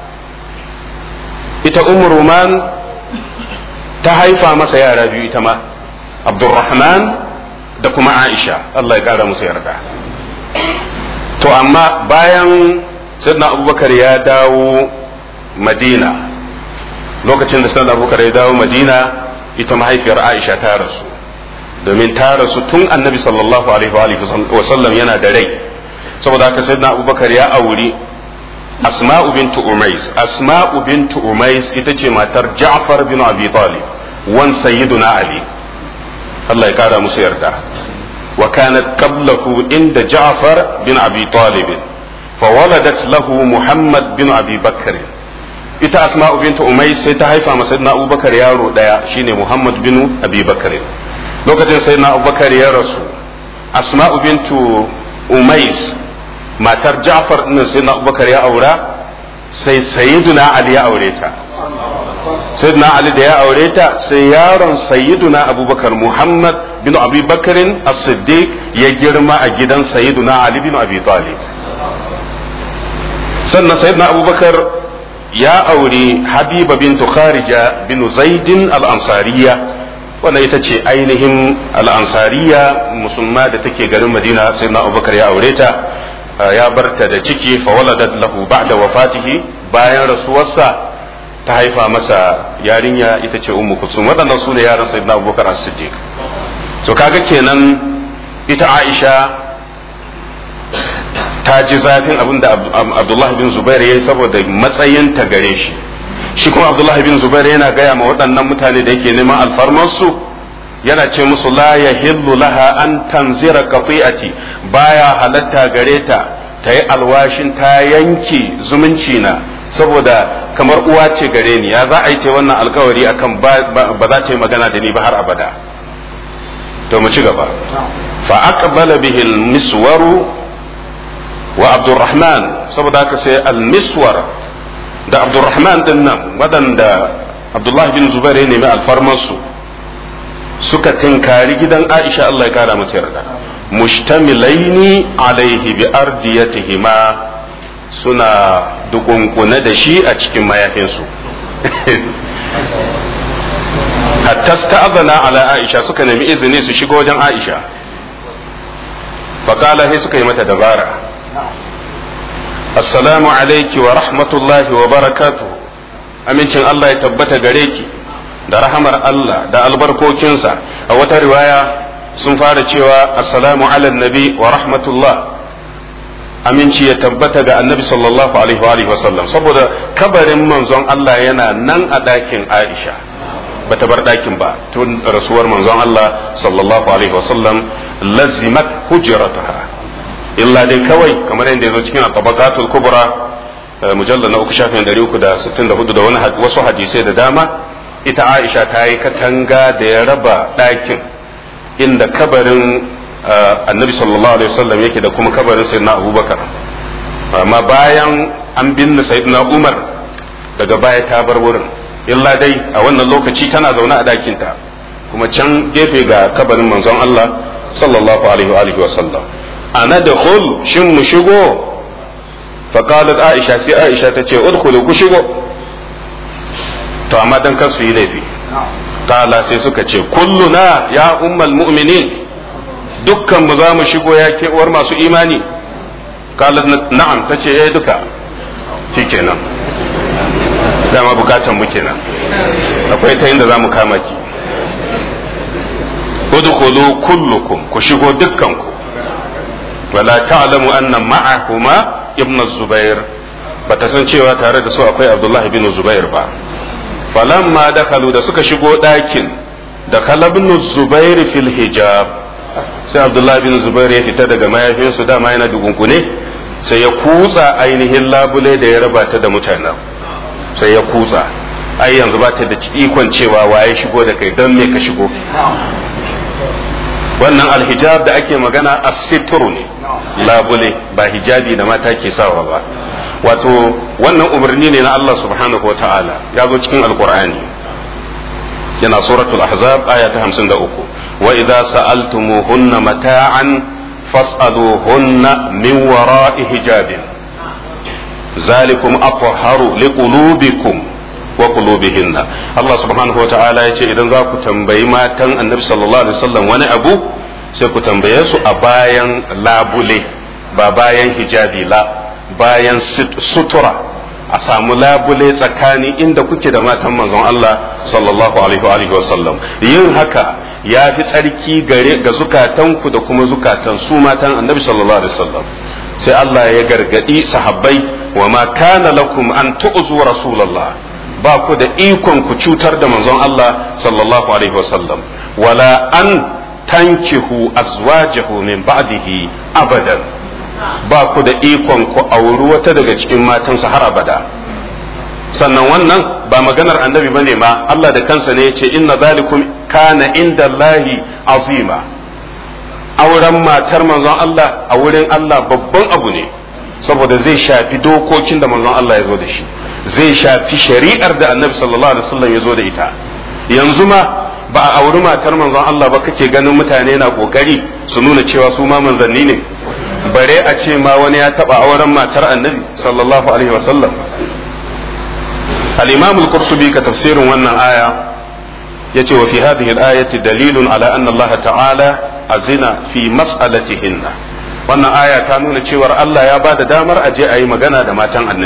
ita Ummu Ruman ta haifa masa yara biyu ita ma Abdurrahman da kuma Aisha Allah ya kara musu yarda. to amma bayan sayyidina Abubakar ya dawo Madina lokacin da sayyidina Abubakar ya dawo Madina ita mahaifiyar Aisha ta rasu domin ta rasu tun annabi sallallahu alaihi wa sallam yana da rai. saboda haka sayyidina Abubakar ya auri Asma'u bintu Umais. Asma'u bintu Umais ita ce matar Ja'far bin Abi Talib wan sayyiduna Ali Allah ya kara musu yarda. wa kanat qablahu inda Ja'far bin Abi Talib fa waladat lahu Muhammad bin Abi Bakr. ita asma'u bintu umais sai ta haifa masa sayyidina abubakar yaro daya shine muhammad bin abi bakr. lokacin sayyidina abubakar ya rasu asma'u bintu umais matar ja'far din sayyidina abubakar ya aura sai sayyiduna ali ya aure ta. sayyidina ali da ya aure ta sai yaron sayyiduna abubakar muhammad bin abi bakr as-siddiq ya girma a gidan sayyiduna ali bin abi talib. sannan sayyidina abubakar ya auri habiba bintu kharija bin zaidin al-ansariya wannan ita ce ainihin al-ansariya musulma da take garin madina sai na abubakar ya aure ta ya barta da ciki fa waladat lahu ba'da wafatihi bayan rasuwarsa ta haifa masa yarinya ita ce ummu kulsum. waɗannan su ne yaran sayyidina abubakar as-siddiq. so kaga kenan ita aisha ta ji zafin abin da abdullahi bin zubair ya yi saboda matsayin ta gare shi. shi kuma abdullahi bin zubair yana gaya ma waɗannan mutane da yake neman alfarmarsu, yana ce musu la yahillu laha an tanzira qati'ati, baya halatta gare ta ta yi alwashin ta yanke zumunci na saboda kamar uwa ce gare ni, ya za a yi ta wannan alkawari akan ba za ta yi magana da ni ba har abada. to mu ci gaba. fa aqbala bihi al-miswaru wa abdurrahman, saboda haka sai al-miswar da abdurrahman din nan waɗanda abdullahi bin zubair ya nemi alfarmarsu suka tinkari gidan aisha Allah ya kara mata yarda, mushtamilaini alaihi bi ardiyatihima, suna dukunkune da shi a cikin mayafinsu. hatta sta'adana ala aisha, suka nemi izini su shigo wajen aisha. faqala sai suka yi mata dabara, assalamu alayki wa rahmatullahi wa barakatuhu, amincin Allah ya tabbata gare ki da rahamar Allah da albarkokinsa. a wata riwaya sun fara cewa assalamu ala nabi wa rahmatullah, aminci ya tabbata ga annabi sallallahu alaihi wa sallam, saboda kabarin manzon Allah yana nan a ɗakin Aisha, bata bar ɗakin ba tun rasuwar manzon Allah sallallahu alaihi wa sallam. lazimat hujrataha, illa dai kawai kamar yadda ya zo cikin tabaqatul kubra mujallal na uku shafin dari uku da sittin da hudu da wani wasu hadisai da dama, ita Aisha ta yi katanga da ya raba ɗakin inda kabarin annabi sallallahu alaihi wasallam yake da kuma kabarin sayyidina abubakar. amma bayan an binne sayyidina umar daga baya ta bar wurin, illa dai a wannan lokaci tana zaune a ɗakinta, kuma can gefe ga kabarin manzon Allah sallallahu alaihi wa sallam. ana da khul shin mu shigo? faqalat aisha, sai aisha ta ce udkhulu, ku shigo. to amma dan kar su yi laifi, kala sai suka ce kulluna ya ummul mu'minin, dukkan mu za mu shigo ya ke uwar masu imani. kala na'am, ta ce eh duka. shikenan, dama bukatan mu kenan, akwai ta inda za mu kama ki. udkhulu kullukum, ku shigo dukkanku. wala ta'lamu anna ma'ahuma ibn zubair, bata san cewa tare da su akwai abdullahi bin zubair ba. falamma dakalu, da suka shigo ɗakin, dakhala ibn zubair fil hijab, sai abdullahi bin zubair ya fita daga mayafinsu, dama yana dukunkune, sai ya kutsa ainihin labule da ya raba ta da mutanen, sai ya kutsa. ai yanzu ba ta da ikon cewa waye shigo da kai, don me ka shigo. wannan alhijab da ake magana as-sitru ne, labule, ba hijabi da mata ke sawa ba. wato wannan umarni ne na Allah subhanahu wa ta'ala, ya zo cikin alqur'ani, yana suratul ahzab aya ta hamsin da uku. wa idza sa'altumuhunna mata'an fas'aluhunna min wara'i hijabin zalikum atahharu liqulubikum wa qulubihinna. Allah subhanahu wa ta'ala yace idan za ku tambayi matan annabi sallallahu alaihi wasallam wani abu, sai ku tambaye su a bayan labule, ba bayan hijabi la, bayan sutura, a samu labule tsakani inda kuke da matan manzon Allah sallallahu alaihi wa sallam. yin haka ya fi tsarki gare ga zukatanku da kuma zukatan su matan annabi sallallahu alaihi wasallam. sai Allah ya gargadi sahabbai, wa ma kana lakum an tu'zu rasulullah, ba ku da ikon ku cutar da manzon Allah sallallahu alaihi wasallam, wala an tankihu azwajahu min ba'dihi abadan, ba ku da ikon ku auri wata daga cikin matansa har abada. sannan wannan ba maganar annabi bane ma, Allah da kansa ne yace inna zalikum kana inda Allahi azima. auren matar manzon Allah a wurin Allah babban abu ne, saboda zai shafi dokokin da manzon Allah ya zo da shi, zai shafi shari'ar da annabi sallallahu alaihi wasallam ya zo da ita. yanzu ma ba a auri matar manzon Allah ba kake ganin mutane na kokari su nuna cewa su ma manzanni ne, bare a ce ma wani ya taba auren matar annabi sallallahu alaihi wasallam. al-imam al-qurtubi ka tafsirin wannan aya yace wa fi hadhihi al-ayati dalilun ala anna Allah ta'ala azina fi mas'alatihinna. wannan aya ta nuna cewar Allah ya bada damar a je a yi magana da matan annabi,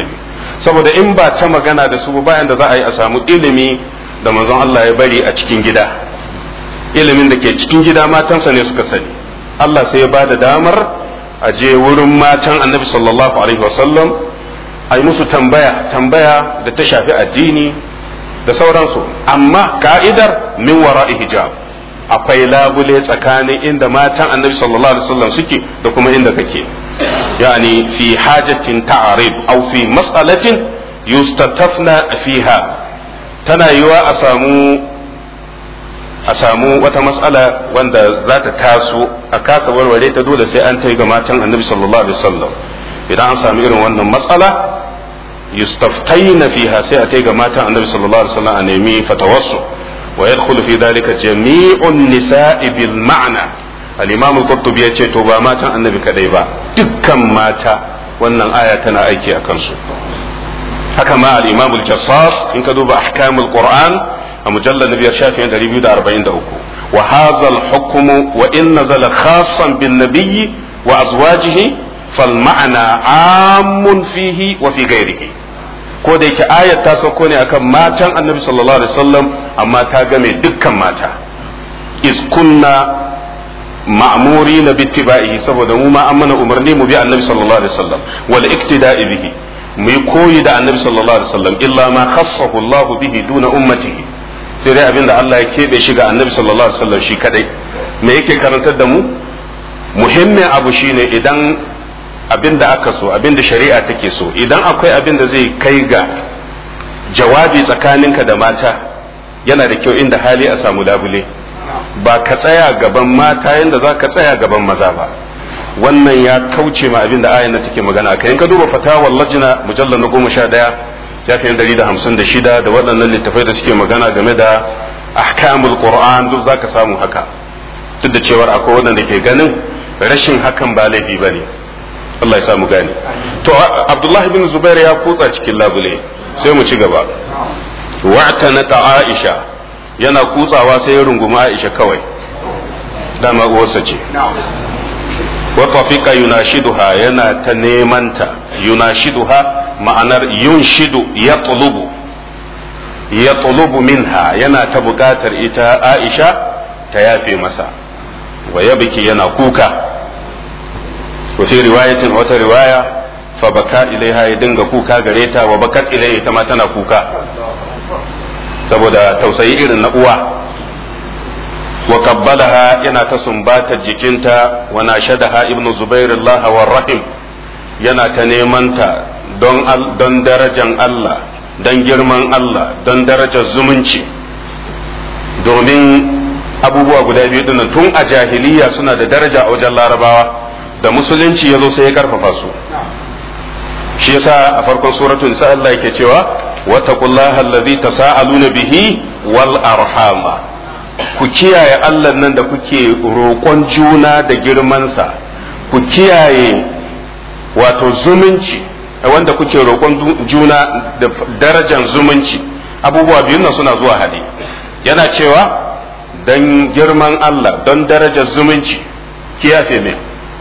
saboda in ba ta magana da su bayan da za a yi a samu ilimi da manzon Allah ya bari a cikin gida, ilimin da ke cikin gida matansa ne suka sani. Allah sai ya ba da damar a je wurin matan annabi sallallahu alaihi wasallam a yi musu tambaya tambaya da ta shafi addini da sauransu, amma ka'idar min wara'i hijab, akwai labule tsakanin inda matan annabi sallallahu alaihi wasallam suke da kuma inda kake, yani fi hajatin ta'arib aw fi mas'alatin yustatafna fiha. tana yiwa a samu a samu wata mas'ala wanda za ta taso a kasa warware ta, dole sai an tai ga matan annabi sallallahu alaihi wasallam. idan an samu irin wannan matsala yustaftaina fiha sai a tai ga matan annabi sallallahu alaihi wasallam a nemi fatawassu wa yadkhulu fi dhalika jami'un nisa'i bil ma'na. al-imam al-qurtubi yace to ba matan annabi kadai ba, dukkan mata wannan aya tana aiki a kansu. haka ma al-imam al-jassas in ka duba ahkamul qur'an a mujallad na biyar shafin ɗari biyu da arba'in da uku, wa hadha al-hukmu wa in nazala khassan bin nabiyyi wa azwajihi fal ma'na amun fihi wa fi ghairihi. ko da yake ayat ta sauko ne akan matan annabi sallallahu alaihi wasallam, amma ta game dukkan mata. iz kunna ma'murina bittiba'ihi, saboda mu ma an mana umarni mu bi annabi sallallahu alaihi wasallam wal iktida'i bihi, mu yi koyi da annabi sallallahu alaihi wasallam, illa ma khassahu Allah bihi duna ummatihi, sai dai abinda Allah ya kebe shi ga annabi sallallahu alaihi wasallam shi kadai. me yake karantar da mu? muhimmin abu shine idan abinda aka so, abinda shari'a take so, idan akwai abinda zai kai ga jawabi tsakaninka da mata, yana da kyau inda hali a samu labule, ba ka tsaya gaban mata yadda za ka tsaya gaban maza ba. wannan ya kauce ma abinda ayan na take magana akai. in ka duba fatawar lajina mujallar na goma sha daya shafin dari da hamsin da shida da waɗannan littafai da suke magana game da ahkamul qur'an, duk zaka samu haka, duk da cewar akwai waɗanda ke ganin rashin hakan ba laifi bane. Allah ya samu gane. to Abdullahi bin Zubair ya kutsa cikin labule, sai mu ci gaba. wa'tanata Aisha, yana kutsawa sai ya rungumi Aisha kawai, dama uwarsa ce. wa tafiqa yunashiduha, yana ta nemanta. yunashiduha ma'anar yunshidu yatlubu yatlubu minha, yana ta bukatar ita Aisha ta yafe masa. wa yabki, yana kuka. wa fi riwayatin, wata riwaya, fa baka ilaiha, ya dinga kuka gare ta, wa bakat ilaiha, ita ma tana kuka saboda tausayi irin na uwa. wa qabbalaha, yana ta sumbata jikinta. wa nashadaha ibnu zubair Allah wa rahim, yana ta neman ta don don darajan Allah, don girman Allah, don darajar zumunci, domin abubuwa guda biyu dinnan tun a jahiliya suna da daraja a wajen larabawa, da musulunci ya zo sai ya karfafa su. shi yasa a farkon suratul nisa Allah yake cewa wattaqullaha allazi tasaaluna bihi wal arhama, ku kiyaye Allah nan da kuke roƙon juna da girmansa, ku kiyaye wato zumunci wanda kuke roƙon juna da darajar zumunci. abubuwa biyun nan suna zuwa haɗe. yana cewa don girman Allah, don darajar zumunci, kiyafe mai.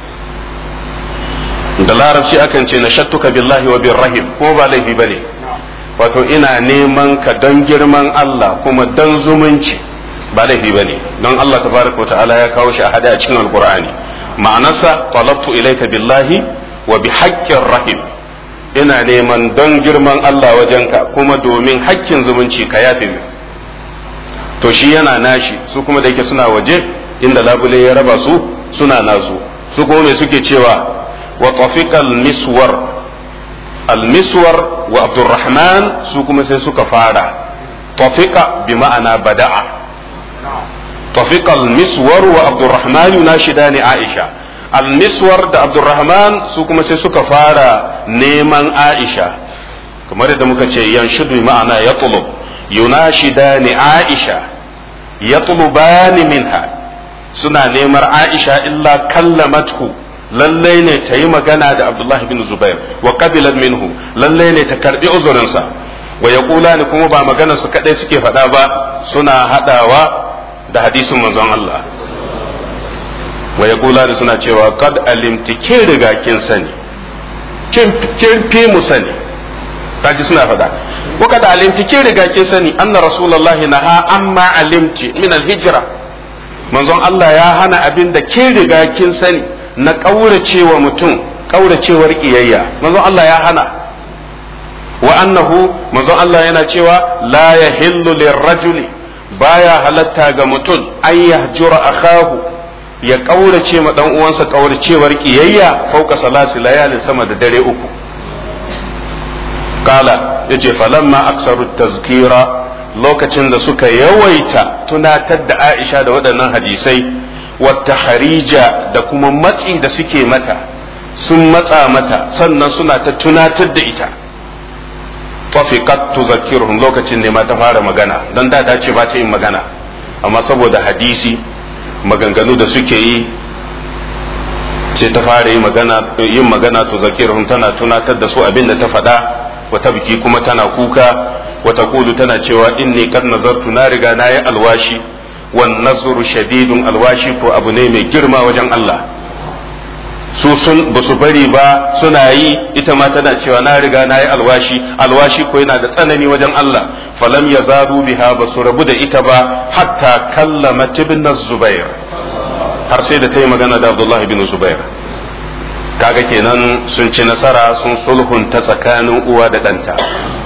da larabci akan ce na shattuka billahi wa bin rahim, ko ba laifi ba ne, wato ina neman ka don girman Allah kuma don zumunci, ba laifi ba ne, don Allah tabaraka wa ta'ala ya kawo shi a hada a cikin alkur'ani. ma'anarsa talabtu ilaika billahi wa bi haqqir rahim, ina neman don girman Allah wajenka kuma domin haƙƙin zumunci ka yafe min. to shi yana nashi, su kuma da yake suna waje inda labule ya raba su, suna nasu. su kuma me suke cewa? wa tafiqa al-miswar al-miswar wa abdurrahman, su kuma sai suka fara. tafiqa bi ma'ana bada'a. tafiqa al-miswar wa abdurrahman yunashidani aisha. al-miswar da abdurrahman su kuma sai suka fara neman aisha, kamar yadda muka ce yanshudu ma'ana yatlub, yunashidani aisha, yatlubani minha, suna neman aisha illa kallamathu, lallai ne ta yi magana da Abdullah bin Zubair, wa qabilat minhu, lallai ne ta karbi uzurinsa. wa yaqulani, kuma ba maganar su kadai suke faɗa ba, suna hadawa da hadisin manzon Allah. wa yaqulani, suna cewa qad alimti, kin riga kin sani, kin fi mu sani, kaji suna faɗa ko kada alimti kin riga kin sani anna rasulullahi naha amma alimti min alhijra manzon Allah ya hana abin da kin riga kin sani na kauracewa mutum kauracewar kiyayya manzon Allah ya hana wa annahu manzon Allah yana cewa la yahillu lirrajuli baya halatta ga mutum an yahjura akahu ya kaurace ma dan uwansa kauracewar kiyayya fauka salasi layalin sama da dare uku kala yace falamma aksaru tazkira lokacin da suka yawaita tunatar da Aisha da waɗannan hadisai wata harija da kuma matsi da suke mata sun matsa mata sannan suna ta tunatar da ita tafiqat tuzakkiruhum lokacin ne ma ta fara magana dan da ta ce ba ta yin magana amma saboda hadisi maganganu da suke yi ce ta fara yin magana yin magana tuzakkiruhum tana tunatar da su abin da ta faɗa wata biki kuma tana kuka wata kulu tana cewa inni kad nazartu na riga na yi alwashi wan nazru shadidun alwashi ko abu ne mai girma wajen Allah su sun ba su bari ba suna yi ita ma tana cewa na riga na yi alwashi alwashi ko yana da tsanani wajen Allah falam yazaru biha ba su rabu da ita ba hatta kallama ibn zubair har sai da ta yi magana da Abdullah ibn Zubair kaga kenan sun ci nasara sun sulhunta tsakanin uwa da ɗanta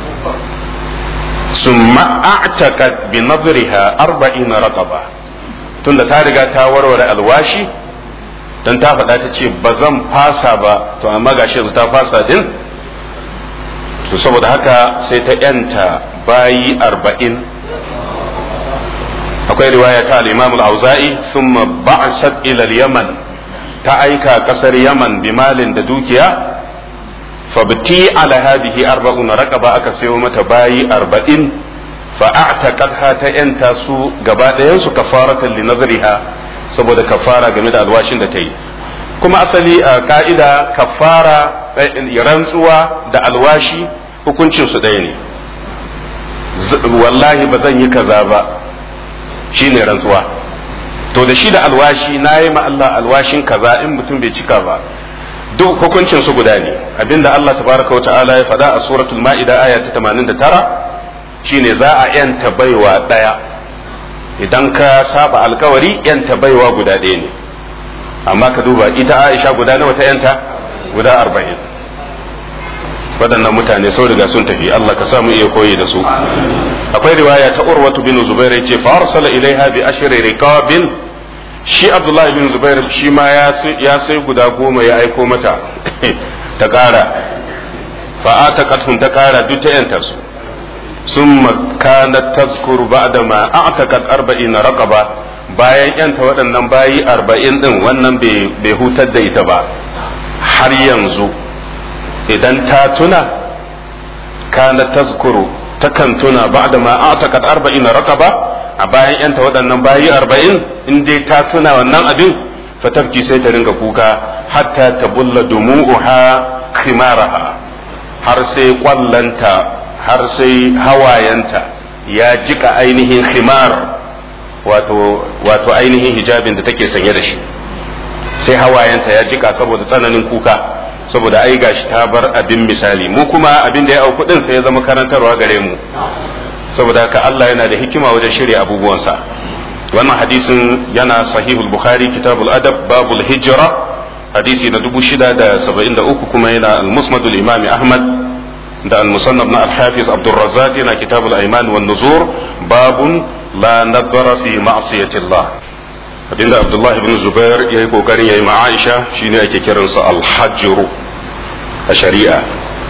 summa a'taqat bi nadriha arba'ina raqaba tunda ta riga ta warware alwashi dan ta faɗa ta ce ba zan fasa ba to amma gashi yanzu ta fasa din to saboda haka sai ta yanta bayi arba'in akwai riwaya ta al-Imam al-Auza'i thumma ba'asat ila al-Yaman ta aika kasar Yaman bimalin da dukiya fabti ala hadihi arba'una raqaba aka sayo mata bayi arba'in fa a'taqatha ta yanta su gaba ɗayan su kafaratan li nadriha saboda kafara game da alwashin da ta yi kuma asali a ka'ida kafara rantsuwa da alwashi hukuncin su ɗaya ne wallahi ba zan yi kaza ba shine rantsuwa to da shi da alwashi na yi ma Allah alwashin kaza in mutum bai cika ba duk hukuncin su guda ne abinda Allah tabaraka wa ta'ala ya faɗa a suratul ma'ida aya ta tamanin da tara shine za a yanta baiwa ɗaya idan ka saba alkawari yanta baiwa guda ɗaya ne amma ka duba ita Aisha guda nawa ta yanta guda arba'in waɗannan mutane sau riga sun tafi Allah ka samu iya koyi da su akwai riwaya ta Urwatu bin Zubair yace fa arsala ilaiha bi ashri riqabin shi Abdullahi bin Zubair shi ma ya sai guda goma ya aiko mata ta kara fa ataqathum ta kara duk ta yanta su summa kanat tazkuru ba'da ma a'taqat arba'ina raqaba bayan yanta waɗannan bayi arba'in din wannan bai hutar da ita ba har yanzu idan ta tuna kana tazkuru takan tuna ba'da ma a'taqat arba'ina raqaba a bayan yanta waɗannan bayi arba'in in dai ta tuna wannan abin fa tafki sai ta ringa kuka hatta tabulla dumu'uha khimaraha har sai kwallanta har sai hawayenta ya jika ainihin khimar wato wato ainihin hijabin da take sanye da shi sai hawayenta ya jika saboda tsananin kuka saboda ai gashi ta bar abin misali mu kuma abin da ya auku din sai ya zama karantarwa gare mu saboda haka Allah yana da hikima wajen shirya abubuwansa wannan hadisin yana sahihul bukhari kitabul adab babul hijra hadisi na dubu shida da saba'in da uku kuma yana al-musnadul imami ahmad da al-musannaf na al-hafiz abdul razzaq yana kitabul ayman wan nuzur babun la nadara fi ma'siyatillah abinda abdullah ibn zubair yayi kokarin yayi ma aisha shine ake kiransa al-hajru a shari'a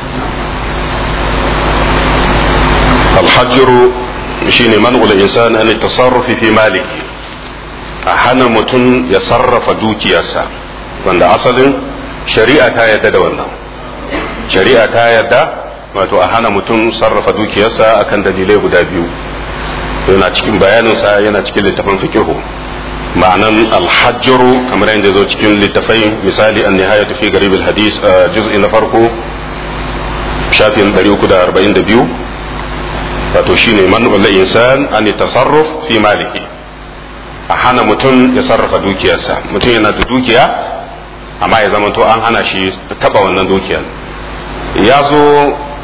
al-hajru shine man'ul insan an tasarrufi fi maliki a hana mutum ya sarrafa dukiyarsa wanda asalin shari'a ta yarda da wannan shari'a ta yarda wato a hana mutum sarrafa dukiyarsa akan dalilai guda biyu yana cikin bayaninsa yana cikin littafin fikihu ma'anan alhajjuru kamar yadda zo cikin littafai misali an nihayatu fi garib alhadis juz'i na farko shafin ɗari uku da arba'in da biyu wato shine man'ul insan an tasarruf fi maliki a hana mutum ya sarrafa dukiyarsa mutum yana da dukiya amma ya zama to an hana shi taba wannan dukiyar ya zo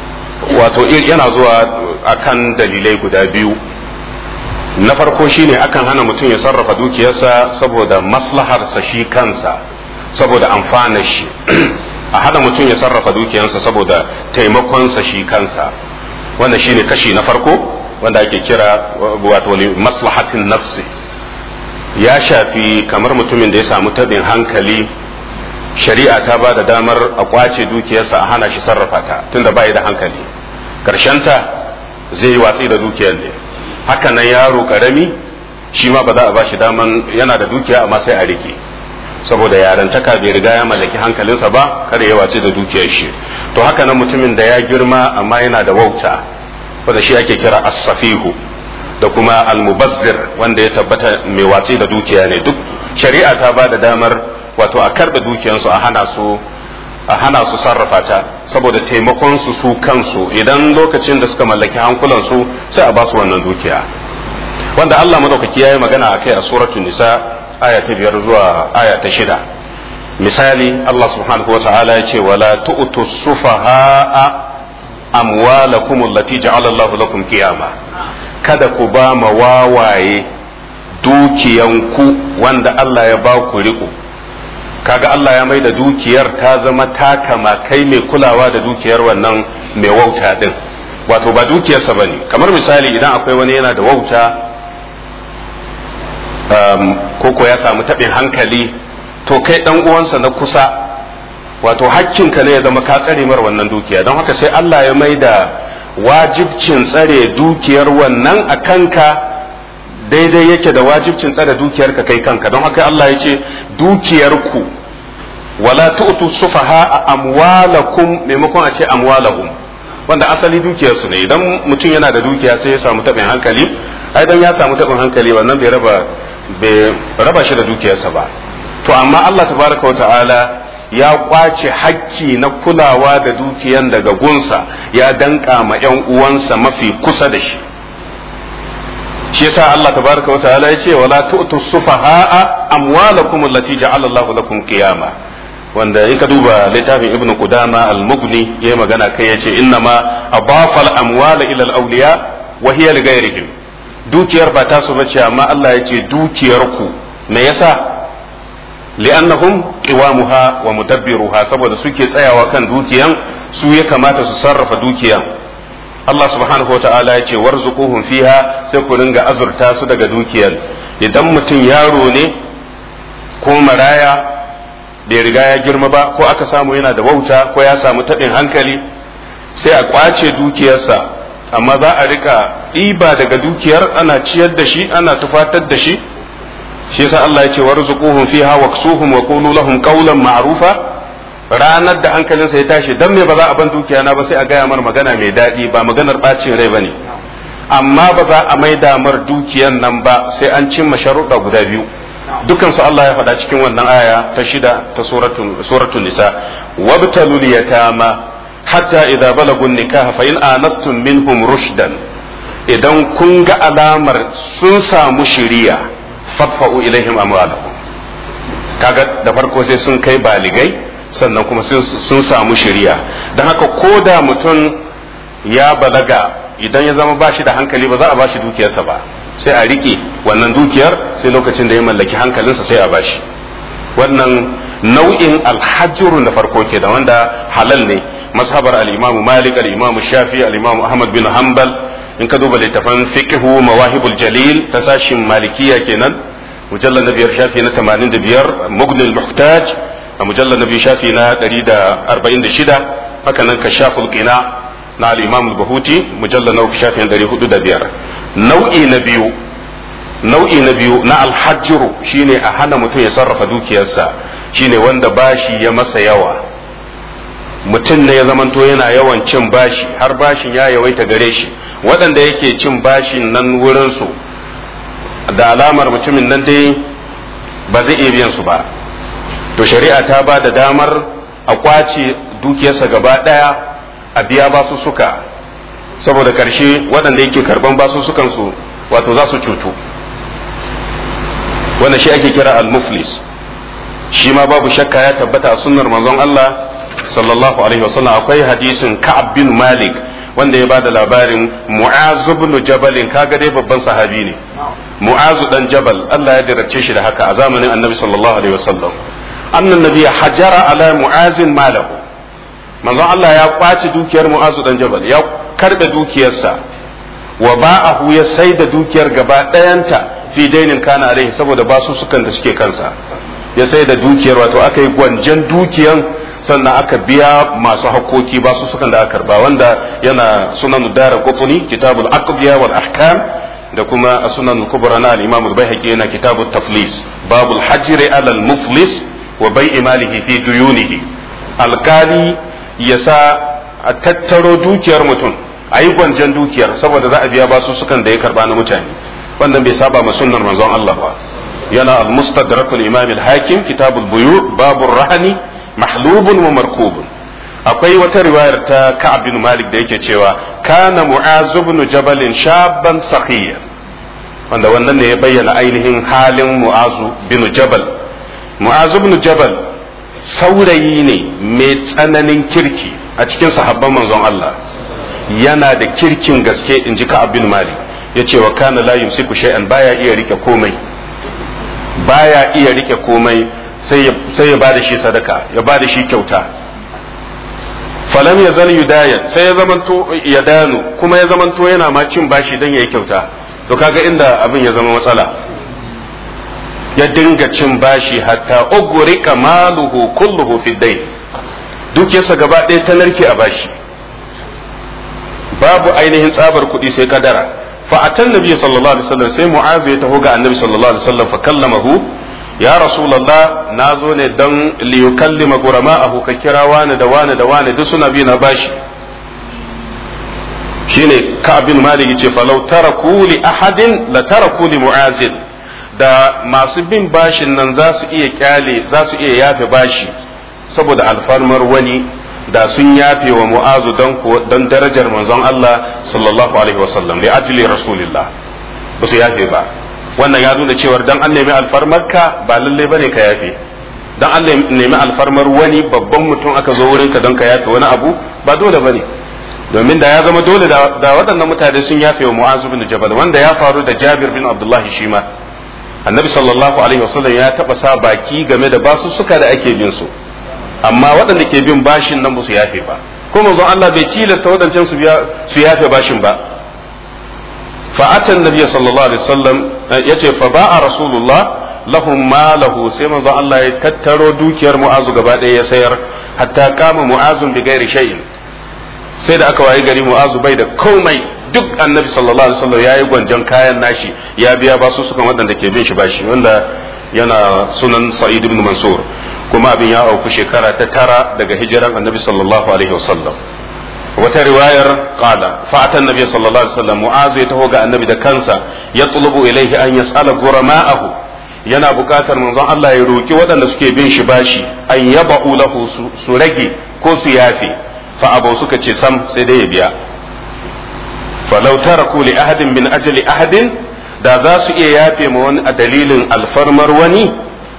wato yana zuwa akan dalilai guda biyu. Na farko shine akan hana mutum ya sarrafa dukiyarsa saboda maslaharsa shi kansa, saboda amfanar shi. A hana mutum ya sarrafa dukiyarsa saboda taimakonsa shi kansa. Wannan shine kashi na farko wanda ake kira wato maslahatin nafsi. Ya shafi kamar mutumin da ya samu tabin hankali, shari'a ta ba da damar a kwace dukiyarsa a hana shi sarrafa ta tunda bai da hankali. Karshenta zai yi watsi da dukiyar ne. Haka nan yaro karami shi ma ba za a ba shi daman yana da dukiya amma sai a rike, saboda yarantaka bai riga ya mallaki hankalinsa ba, kada ya watsi da dukiyar shi. To haka nan mutumin da ya girma amma yana da wauta, wanda shi ake kira as-safihu, da kuma al-mubazzir wanda ya tabbata mai watsi da dukiya ne. Duk shari'a ta ba da damar wato a karɓe dukiyarsu a hana su a hana su sarrafa ta saboda taimakon su su kansu. Idan lokacin da suka mallaki hankulansu sai a ba su wannan dukiya, wanda Allah madaukaki ya yi magana a kai a suratul nisa aya ta biyar zuwa aya ta shida. Misali Allah subhanahu wa ta'ala ya ce wala tu'tu sufaha'a amwalakum allati ja'ala Allah lakum qiyama, kada ku ba ma wawaye dukiyanku wanda Allah ya ba ku riko. Kaga Allah ya mai da dukiyar ta zama takama kai mai kulawa da dukiyar wannan mai wauta din, wato ba dukiyarsa bane. Kamar misali idan akwai wani yana da wauta um, koko ya samu taɓin hankali, to kai dan uwansa na kusa wato hakkinka ne ya zama ka tsare mar wannan dukiya. Don haka sai Allah ya mai da wajibcin tsare dukiyar wannan a kanka daidai yake da wajibcin tsare dukiyar ka kai kanka. Don haka Allah ya ce dukiyarku wala tu'tu sufaha amwalakum maimakon a ce amwalahum, wanda asali dukiyarsu ne. Idan mutum yana da dukiya sai ya samu taɓin hankali, ai dan ya samu taɓin hankali wannan bai raba bai raba shi da dukiyarsa ba. To amma Allah tabaraka wata'ala ya kwace hakki na kulawa da dukiyan daga gunsa ya danka ma yan uwansa mafi kusa da shi. Shi yasa Allah tabaraka wa ta'ala ya ce wala tu'tu sufaha'a amwalakum allati ja'ala Allahu lakum qiyama, wanda in ka duba littafin Ibn Qudama al-Mughni yayi magana kai yace innama adafa al-amwala ila al-awliya wa hiya li ghayrihim. Dukiyar ba ta su bace amma Allah ya ce dukiyar ku. Me yasa? li'annahum qiwamuha wa mudabbiruha, saboda suke tsayawa kan dukiyan, su ya kamata su sarrafa dukiyan. Allah subhanahu wa ta'ala ya ce warzuquhum fiha, sai ku ringa azurta su daga dukiyar. Idan mutum yaro ne ko maraya bai riga ya girma ba, ko aka samu yana da wauta ko ya samu taɓin hankali, sai a kwace dukiyarsa, amma za a rika ɗiba daga dukiyar ana ciyar da shi ana tufatar da shi. Shi yasa Allah ya ce warzuquhum fiha waksuhum wa qulu lahum qawlan ma'rufa. Ranar da hankalinsa ya tashi, dan me ba za a ban dukiya na ba, sai a gaya mar magana mai daɗi, ba maganar ɓacin rai bane. Amma ba za a maida mar dukiyan nan ba sai an cimma sharuɗa guda biyu. Dukan su Allah ya faɗa cikin wannan aya ta shida ta suratul suratul nisa. Wabtalul yatama hatta idza balagun nikaha fa in anastum minhum rushdan, idan kun ga alamar sun samu shiriya fadfa'u ilaihim amwalahum. Kaga da farko sai sun kai baligai, sannan kuma sun samu shiriya. Don haka ko da mutum ya balaga, idan ya zama bashi da hankali ba za a bashi dukiyarsa ba, sai a rike wannan dukiyar sai lokacin da ya mallaki hankalinsa sai a bashi. Wannan nau'in alhajjuru na farko ke da wanda halal ne. Mashabar al-Imam Malik, al-Imam Shafi, al-Imam Ahmad bin Hanbal, in ka duba littafan fiqhu mawahibul jalil ta sashin malikiya kenan, mujallal na biyar shafi na tamanin da biyar, mughnil muhtaj a mujallal na biyu shafi na ɗari da arba'in da shida, haka nan kashaful qina na al-Imam al-Bahuti mujallal na uku shafi na ɗari hudu da biyar. Nau'i na biyu nau'i na biyu na alhajjuru shine a hana mutum ya sarrafa dukiyarsa, shine wanda bashi ya masa yawa. Mutum ne ya zamanto yana yawan cin bashi, har bashin ya yawaita gare shi, waɗanda yake cin bashin nan wurinsu da alamar mutumin nan dai ba zai iya biyan su ba. To shari'a ta ba da damar a kwace dukiyarsa gaba ɗaya a biya basu suka, saboda ƙarshe waɗanda yake karban basu sukan su wato za su cutu. Wannan shi ake kira al-muflis. Shi ma babu shakka ya tabbata a sunnar manzon Allah sallallahu alaihi wasallam. Akwai hadisin Ka'ab bin Malik wanda ya bada labarin Mu'az ibn Jabal, kaga dai babban sahabi ne. Mu'az dan Jabal Allah ya jarabce shi da haka a zamanin Annabi sallallahu alaihi wasallam. Annan nabiyya hajara ala Mu'az malahu. Manzon Allah ya kwaci dukiyar Mu'az dan Jabal, ya karbe dukiyarsa wa ba'ahu ya saida dukiyar gaba ɗayanta fi dainin kana alaihi saboda basu sukan da suke kansa. Ya saida dukiyar, wato aka yi gwanjan dukiyan sannan aka biya masu hakoki ba su sukan da aka karba, wanda yana sunan dara qutni kitabul aqdiya wal ahkam da kuma a sunan kubra na al-imam al-baihaqi yana kitabut taflis babul hajri ala al-muflis wa bai'i malihi fi duyunihi. alkali yasa a tattaro dukiyar mutum a yi gwanjan dukiyar saboda za a biya ba su sukan da ya karba na mutane, wannan bai saba ma sunnar manzon Allah ba. yana al-mustadrak al-imam al-hakim kitabul buyu babur rahani mahlubun wa markubun. akwai wata riwayar ta Ka'ab bin Malik da yake cewa kana Mu'az ibn Jabal shabban sakhiyan, wanda wannan ne ya bayyana ainihin halin Mu'az bin Jabal. Mu'az ibn Jabal saurayi ne mai tsananin kirki a cikin sahabban manzon Allah, yana da kirkin gaske inji Ka'ab bin Malik yace wa kana la yumsiku shay'an, baya iya rike komai baya iya rike komai sai ya bada shi sadaka, ya bada shi kyauta. falam ya zan yudayat, sai ya zamanto ya danu, kuma ya zamanto yana ma cin bashi dan yayi kyauta. to kaga inda abin ya zama matsala, ya dinga cin bashi hatta ugriqa maluhu kulluhu fi dayn, dukiyarsa gaba ɗaya ta narke a bashi, babu ainihin tsabar kuɗi sai kadara. fa atan nabi sallallahu alaihi wasallam, sai Mu'az ya taho ga annabi sallallahu alaihi wasallam fa kallamahu, ya rasulullah na zo ne don liyukallima gurama'ahu, ka kira wani da wani da wani duk suna bi na bashi. shine Ka'ab bin Malik yace falau taraku li ahadin la taraku li Mu'az, da masu bin bashin nan za su iya kyale, za su iya yafe bashi saboda alfarmar wani, da sun yafe wa Mu'azu don don darajar manzon Allah sallallahu alaihi wasallam li ajli rasulillah, ba su yafe ba. wannan ya nuna cewar dan an nemi alfarmarka ba lalle bane ka yafe, dan an nemi alfarmar wani babban mutum aka zo wurinka don ka yafe wani abu ba dole bane, domin da ya zama dole da waɗannan mutane sun yafe wa Mu'az bin Jabal, wanda ya faru da Jabir bin Abdullah shi ma. Annabi sallallahu alaihi wasallam ya taba sa baki game da basu suka da ake bin su, amma waɗanda ke bin bashin nan ba su yafe ba, ko manzon Allah bai tilasta waɗancan su su yafe bashin ba. فأتى النبي صلى الله عليه وسلم يتي فباع رسول الله لهم ما له سيما الله يتترو دوكير معاذ غبا دaya sayar hatta kama معاذ بغير شيء, sai da aka wayi gari Mu'azu bai da komai, duk annabi sallallahu alaihi wasallam yayi gwanjan kayan nashi ya biya ba su sukan waɗanda ke bin shi bashi, wanda yana sunan Sa'id ibn Mansur, kuma abin ya auku shekara ta tara daga hijiran annabi sallallahu alaihi wasallam. wata riwayar qala fa'atan nabiy sallallahu alaihi wasallam, Mu'az ya taho ga annabi da kansa ya tulubu ilaihi an yas'ala gurama'ahu, yana bukatar manzon Allah ya roki waɗanda suke bin shi bashi an yaba'u lahu su rage ko su yafe, fa abu suka ce sam sai dai ya biya. falau taraku li ahadin min ajli ahadin, da za su iya yafe ma wani a dalilin alfarmar wani,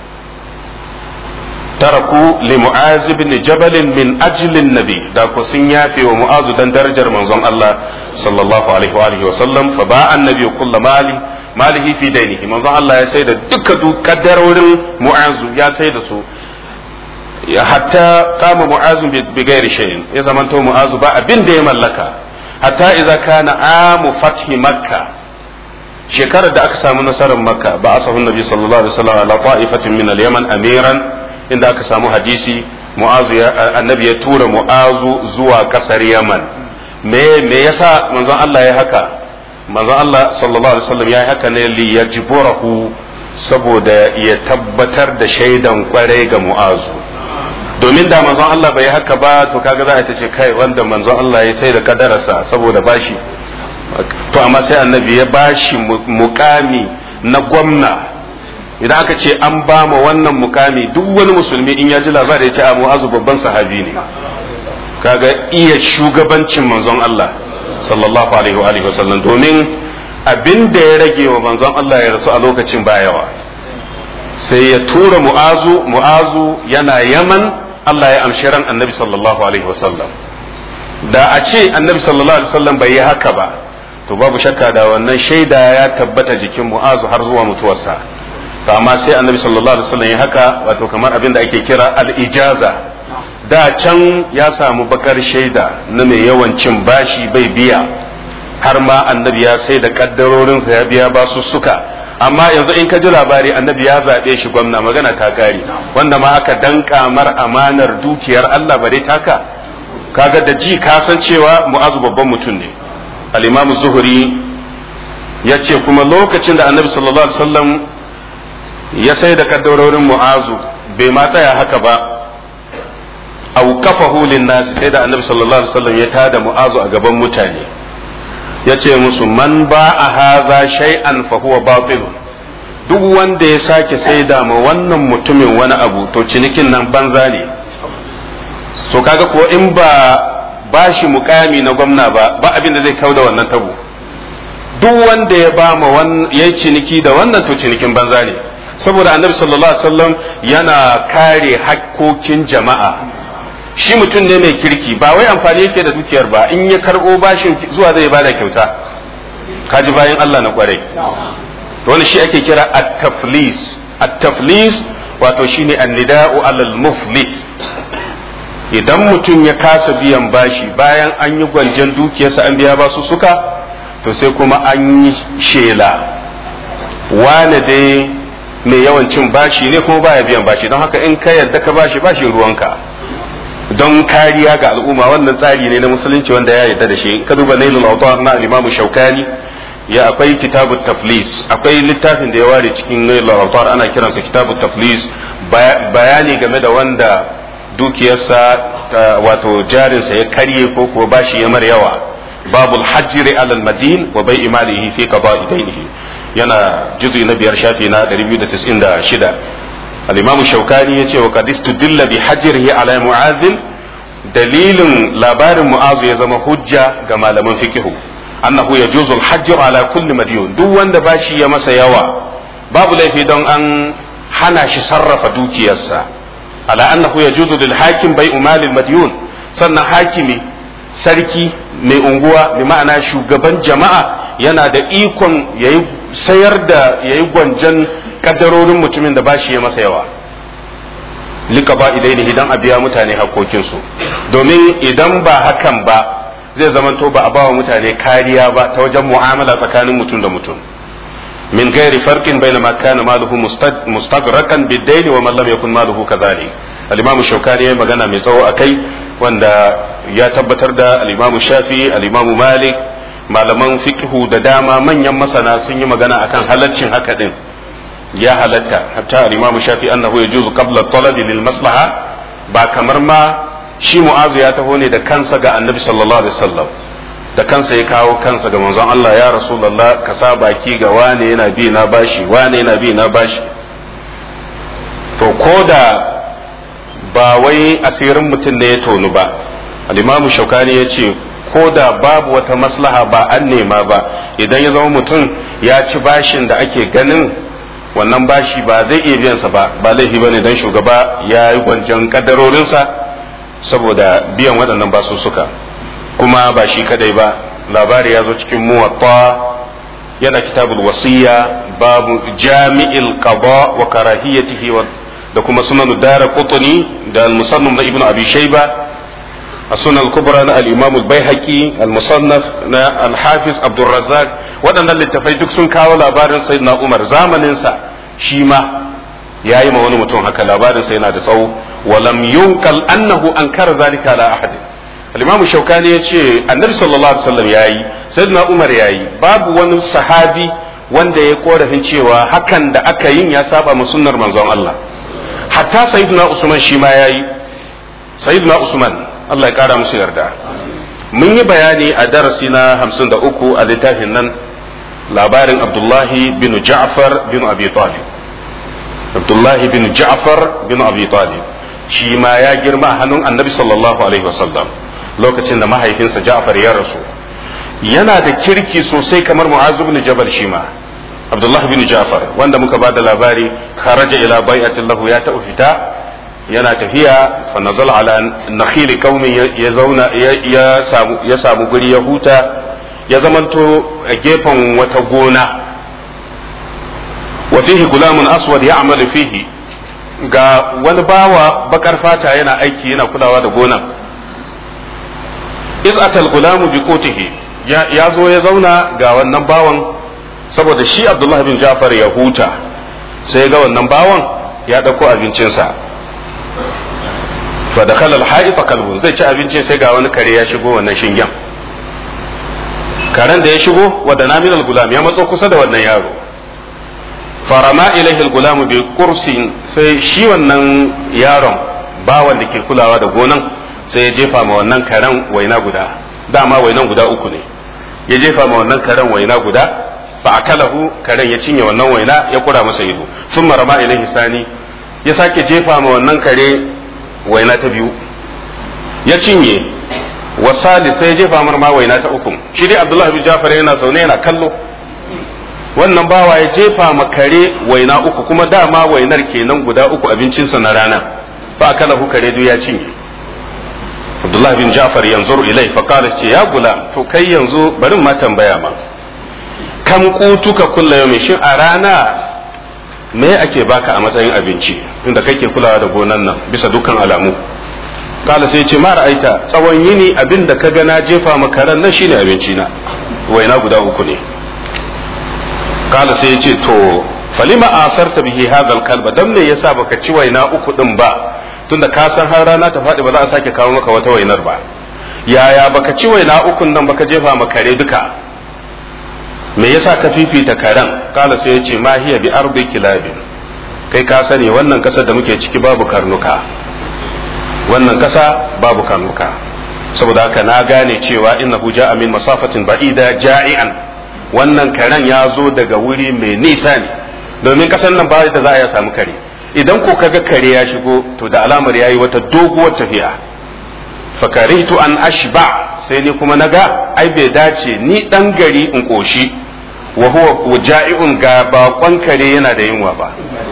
taraku li Mu'az ibn Jabal min ajli nabi, da ku sun yafe wa Mu'az dan darajar manzon Allah sallallahu alaihi wa alihi wa sallam. fa ba annabi kullu mali malihi fi dainihi, manzon Allah ya sai da duka kaddarorin Mu'az, ya sai da su, ya hatta kama Mu'az bi ghairi shay'in, ya zamanto Mu'az ba abin da ya mallaka, hatta idza kana amu fathi makka, shekarar da aka samu nasarar makka, ba asahu nabi sallallahu alaihi wasallam ala ta'ifatin min al-yaman amiran, inda aka samu hadisi Mu'azu ya annabi ya tura Mu'azu zuwa kasar Yaman. me me yasa manzon Allah ya haka? manzon Allah sallallahu alaihi wasallam ya yi haka ne li yajburahu, saboda ya tabbatar da shaidan kwarai ga Mu'azu, domin da manzon Allah bai haka ba to kaga za a ta ce kai wanda manzon Allah ya sai da kadararsa saboda bashi, to amma sai annabi ya bashi mukami na gwamna. idan aka ce an ba ma wannan mukami, duk wani musulmi in ya ji labari ya ce a Mu'azu babban sahabi ne, kaga iya shugabancin manzon Allah sallallahu alaihi wa alihi wasallam, domin abin da ya rage wa manzon Allah ya rasu a lokacin ba yawa, sai ya tura Mu'azu. Mu'azu yana Yaman, Allah ya amshi ran annabi sallallahu alaihi wasallam. da a ce annabi sallallahu alaihi wasallam bai yi haka ba to babu shakka da wannan shaida ya tabbata jikin mu'azu har zuwa mutuwarsa to amma sai annabi sallallahu alaihi wasallam ya haka wato kamar abin da ake kira al-ijaza da can ya samu bakar shaida na mai yawan cin bashi bai biya har ma annabi ya sai da kaddarorinsa ya biya basu suka amma yanzu in ka ji labari annabi ya zaɓe shi gwamna magana ta kare wanda ma aka danka mar amanar dukiyar Allah bare taka kaga da ji ka san cewa mu'azu babban mutum ne al-imam zuhri ya ce kuma lokacin da annabi sallallahu alaihi wasallam ya sai da kaddarorin mu'azu bai ma tsaya haka ba au kafahu lin-nas sai da annabi sallallahu alaihi wasallam ya tada mu'azu a gaban mutane ya ce musu man ba a haza shay'an fa huwa batilun duk wanda ya sake saida ma wannan mutumin wani abu to cinikin nan banza ne so kaga ko in ba bashi mukami na gwamna ba ba abin da zai kauda wannan tabo duk wanda ya ba ma yayi ciniki da wannan to cinikin banza ne saboda annabi sallallahu alaihi wasallam yana kare hakkokin jama'a shi mutum ne mai kirki ba wai amfani yake da dukiyar ba in ya karbo bashin zuwa zai bada kyauta kaji bayan Allah na kwarai to wani shi ake kira at-taflis at-taflis wato shine an-nida'u alal muflis idan mutum ya kasa biyan bashi bayan an yi gwanjan dukiyarsa an biya basu suka to sai kuma an yi shela wane dai mai yawan cin bashi ne kuma baya biyan bashi don haka in ka yadda ka bashi bashin ruwanka don kariya ga al'umma wannan tsari ne na musulunci wanda ya yarda da shi ka duba nailul awtar na al-imam shaukani ya akwai kitabut taflis akwai littafin da ya ware cikin nailul awtar ana kiransa kitabut taflis bayani game da wanda dukiyarsa wato jarinsa ya karye ko kuwa bashi ya mar yawa babul hajri alal madin wa bai'i malihi fi qada'i daynihi yana juz'i na biyar shafi na ɗari biyu da tis'in da shida al-imam shaukani yace wa qad istudilla bi hajrihi ala mu'azin dalilin labarin mu'azu ya zama hujja ga malaman fiqh annahu yajuzu al-hajr ala kulli madyun duk wanda bashi ya masa yawa babu laifi don an hana shi sarrafa dukiyarsa ala annahu yajuzu lil hakim bai'u malil madyun sannan hakimi sarki mai unguwa bi ma'ana shugaban jama'a yana da ikon yayi sayar da yayi gwanjan kaddarorin mutumin da bashi ya masa yawa liqaba idaini idan a biya mutane hakokinsu domin idan ba hakan ba zai zamanto ba a bawa mutane kariya ba ta wajen mu'amala tsakanin mutum da mutum min gairi farqin bayna ma kana maluhu mustaghrakan bid-dayn wa man lam yakun maluhu kadhalik al-imam shaukani ya magana mai tsawo akai wanda ya tabbatar da al-imam shafi al-imam malik malaman fiqhu da dama manyan masana sun yi magana akan halaccin haka din ya halatta hatta al-imam shafi annahu yajuzu qabla talabi lil maslaha ba kamar ma shi mu'azu ya taho ne da kansa ga annabi sallallahu alaihi wasallam da kansa ya kawo kansa ga manzon Allah ya rasulullah ka sa baki ga wane yana bi na bashi wane yana bi na bashi to koda ba wai asirin mutum ne ya tonu ba al-imam shaukani ya ce koda babu wata maslaha ba an nema ba idan ya zama mutum ya ci bashin da ake ganin wannan bashi ba zai iya biyansa ba ba laifi bane dan shugaba ya yi gwanjan kaddarorinsa saboda biyan waɗannan basussuka kuma ba shi kadai ba labari ya zo cikin muwatta yana kitabul wasiya babu jami'il qada wa karahiyatihi da kuma sunan dara qutni da al-musannaf na ibnu abi shayba السنة الكبرى نا الإمام البيهقي المصنف نا الحافظ عبد الرزاق waɗannan littafai duk sun kawo labarin sayyidina Umar zamanin sa shi ma yayi ma wani mutum haka labarin sa yana da tsawo walam yunqal annahu ankara zalika ala ahad al-imam shaukani yace annabi sallallahu alaihi wasallam yayi sayyidina Umar yayi babu wani sahabi wanda ya korafin cewa hakan da aka yin ya saba ma sunnar manzon Allah hatta sayyidina Usman shi ma yayi sayyidina Usman Allah ya kara musu yarda mun yi bayani a darasi na hamsin da uku a littafin nan labarin Abdullahi bin Ja'far bin Abi Talib Abdullahi bin Ja'far bin Abi Talib shi ma ya girma a hannun Annabi sallallahu alaihi wasallam lokacin da mahaifinsa Ja'far ya rasu yana da kirki sosai kamar Mu'az bin Jabal shi ma Abdullahi bin Ja'far wanda muka ba da labari kharaja ila bai'atin lahu ya ta fita yana tafiya fa nazal ala nakhil qaumin ya zauna ya samu ya samu guri ya huta ya zamanto a gefen wata gona wa fihi gulamun aswad ya'malu fihi ga wani bawa bakar fata yana aiki yana kulawa da gonan iz atal gulamu bi qutihi ya zo ya zauna ga wannan bawan saboda shi Abdullah bin Ja'far ya huta sai ga wannan bawan ya dauko abincinsa fa dakhala al-ha'ifa kalbun zai ci abincin sai ga wani kare ya shigo wannan shingen karen da ya shigo wadana min al-gulam ya matso kusa da wannan yaro farama ilaihi al-gulamu bi qursin sai shi wannan yaron bawan da ke kulawa da gonan sai ya jefa ma wannan karen waina guda dama wainan guda uku ne ya jefa ma wannan karen waina guda fa akalahu karen ya cinye wannan waina ya kura masa ido thumma rama ilaihi sani ya sake jefa ma wannan kare waina ta biyu ya cinye wasali sai ya jefa mar ma waina ta uku shi dai Abdullah bin Ja'far yana zaune yana kallo wannan bawa ya jefa ma kare waina uku kuma dama wainar kenan guda uku abincinsa na rana fa akalahu kare duk ya cinye Abdullah bin Ja'far yanzuru ilai fa qala ce ya gulam to kai yanzu bari ma tambaya ma kam kutuka kullu yawmin shin a rana me ake baka a matsayin abinci inda kake kulawa da gonan nan bisa dukkan alamu kala sai ce mara aita tsawon yini abinda ka ga na jefa makaran nan shine abinci na waina guda uku ne kala sai ya ce to falima asarta bihi hadha kalba dan me yasa baka ci waina uku din ba tunda ka san har rana ta faɗi ba za a sake kawo maka wata wainar ba yaya baka ci waina ukun nan baka jefa makare duka me yasa ka fifita karen kala sai ya ce ma hiya bi ardi kilabin kai ka sani wannan kasar da muke ciki babu karnuka wannan kasa babu karnuka saboda haka na gane cewa innahu ja'a min masafatin ba'ida ja'ian wannan karen ya zo daga wuri mai nisa ne domin kasar nan ba da za a samu kare idan ko kaga kare ya shigo to da alamar yayi wata doguwar tafiya fakarihtu an ashba sai ni kuma naga ai bai dace ni dan gari in koshi wa huwa ja'iun ga bakon kare yana da yunwa ba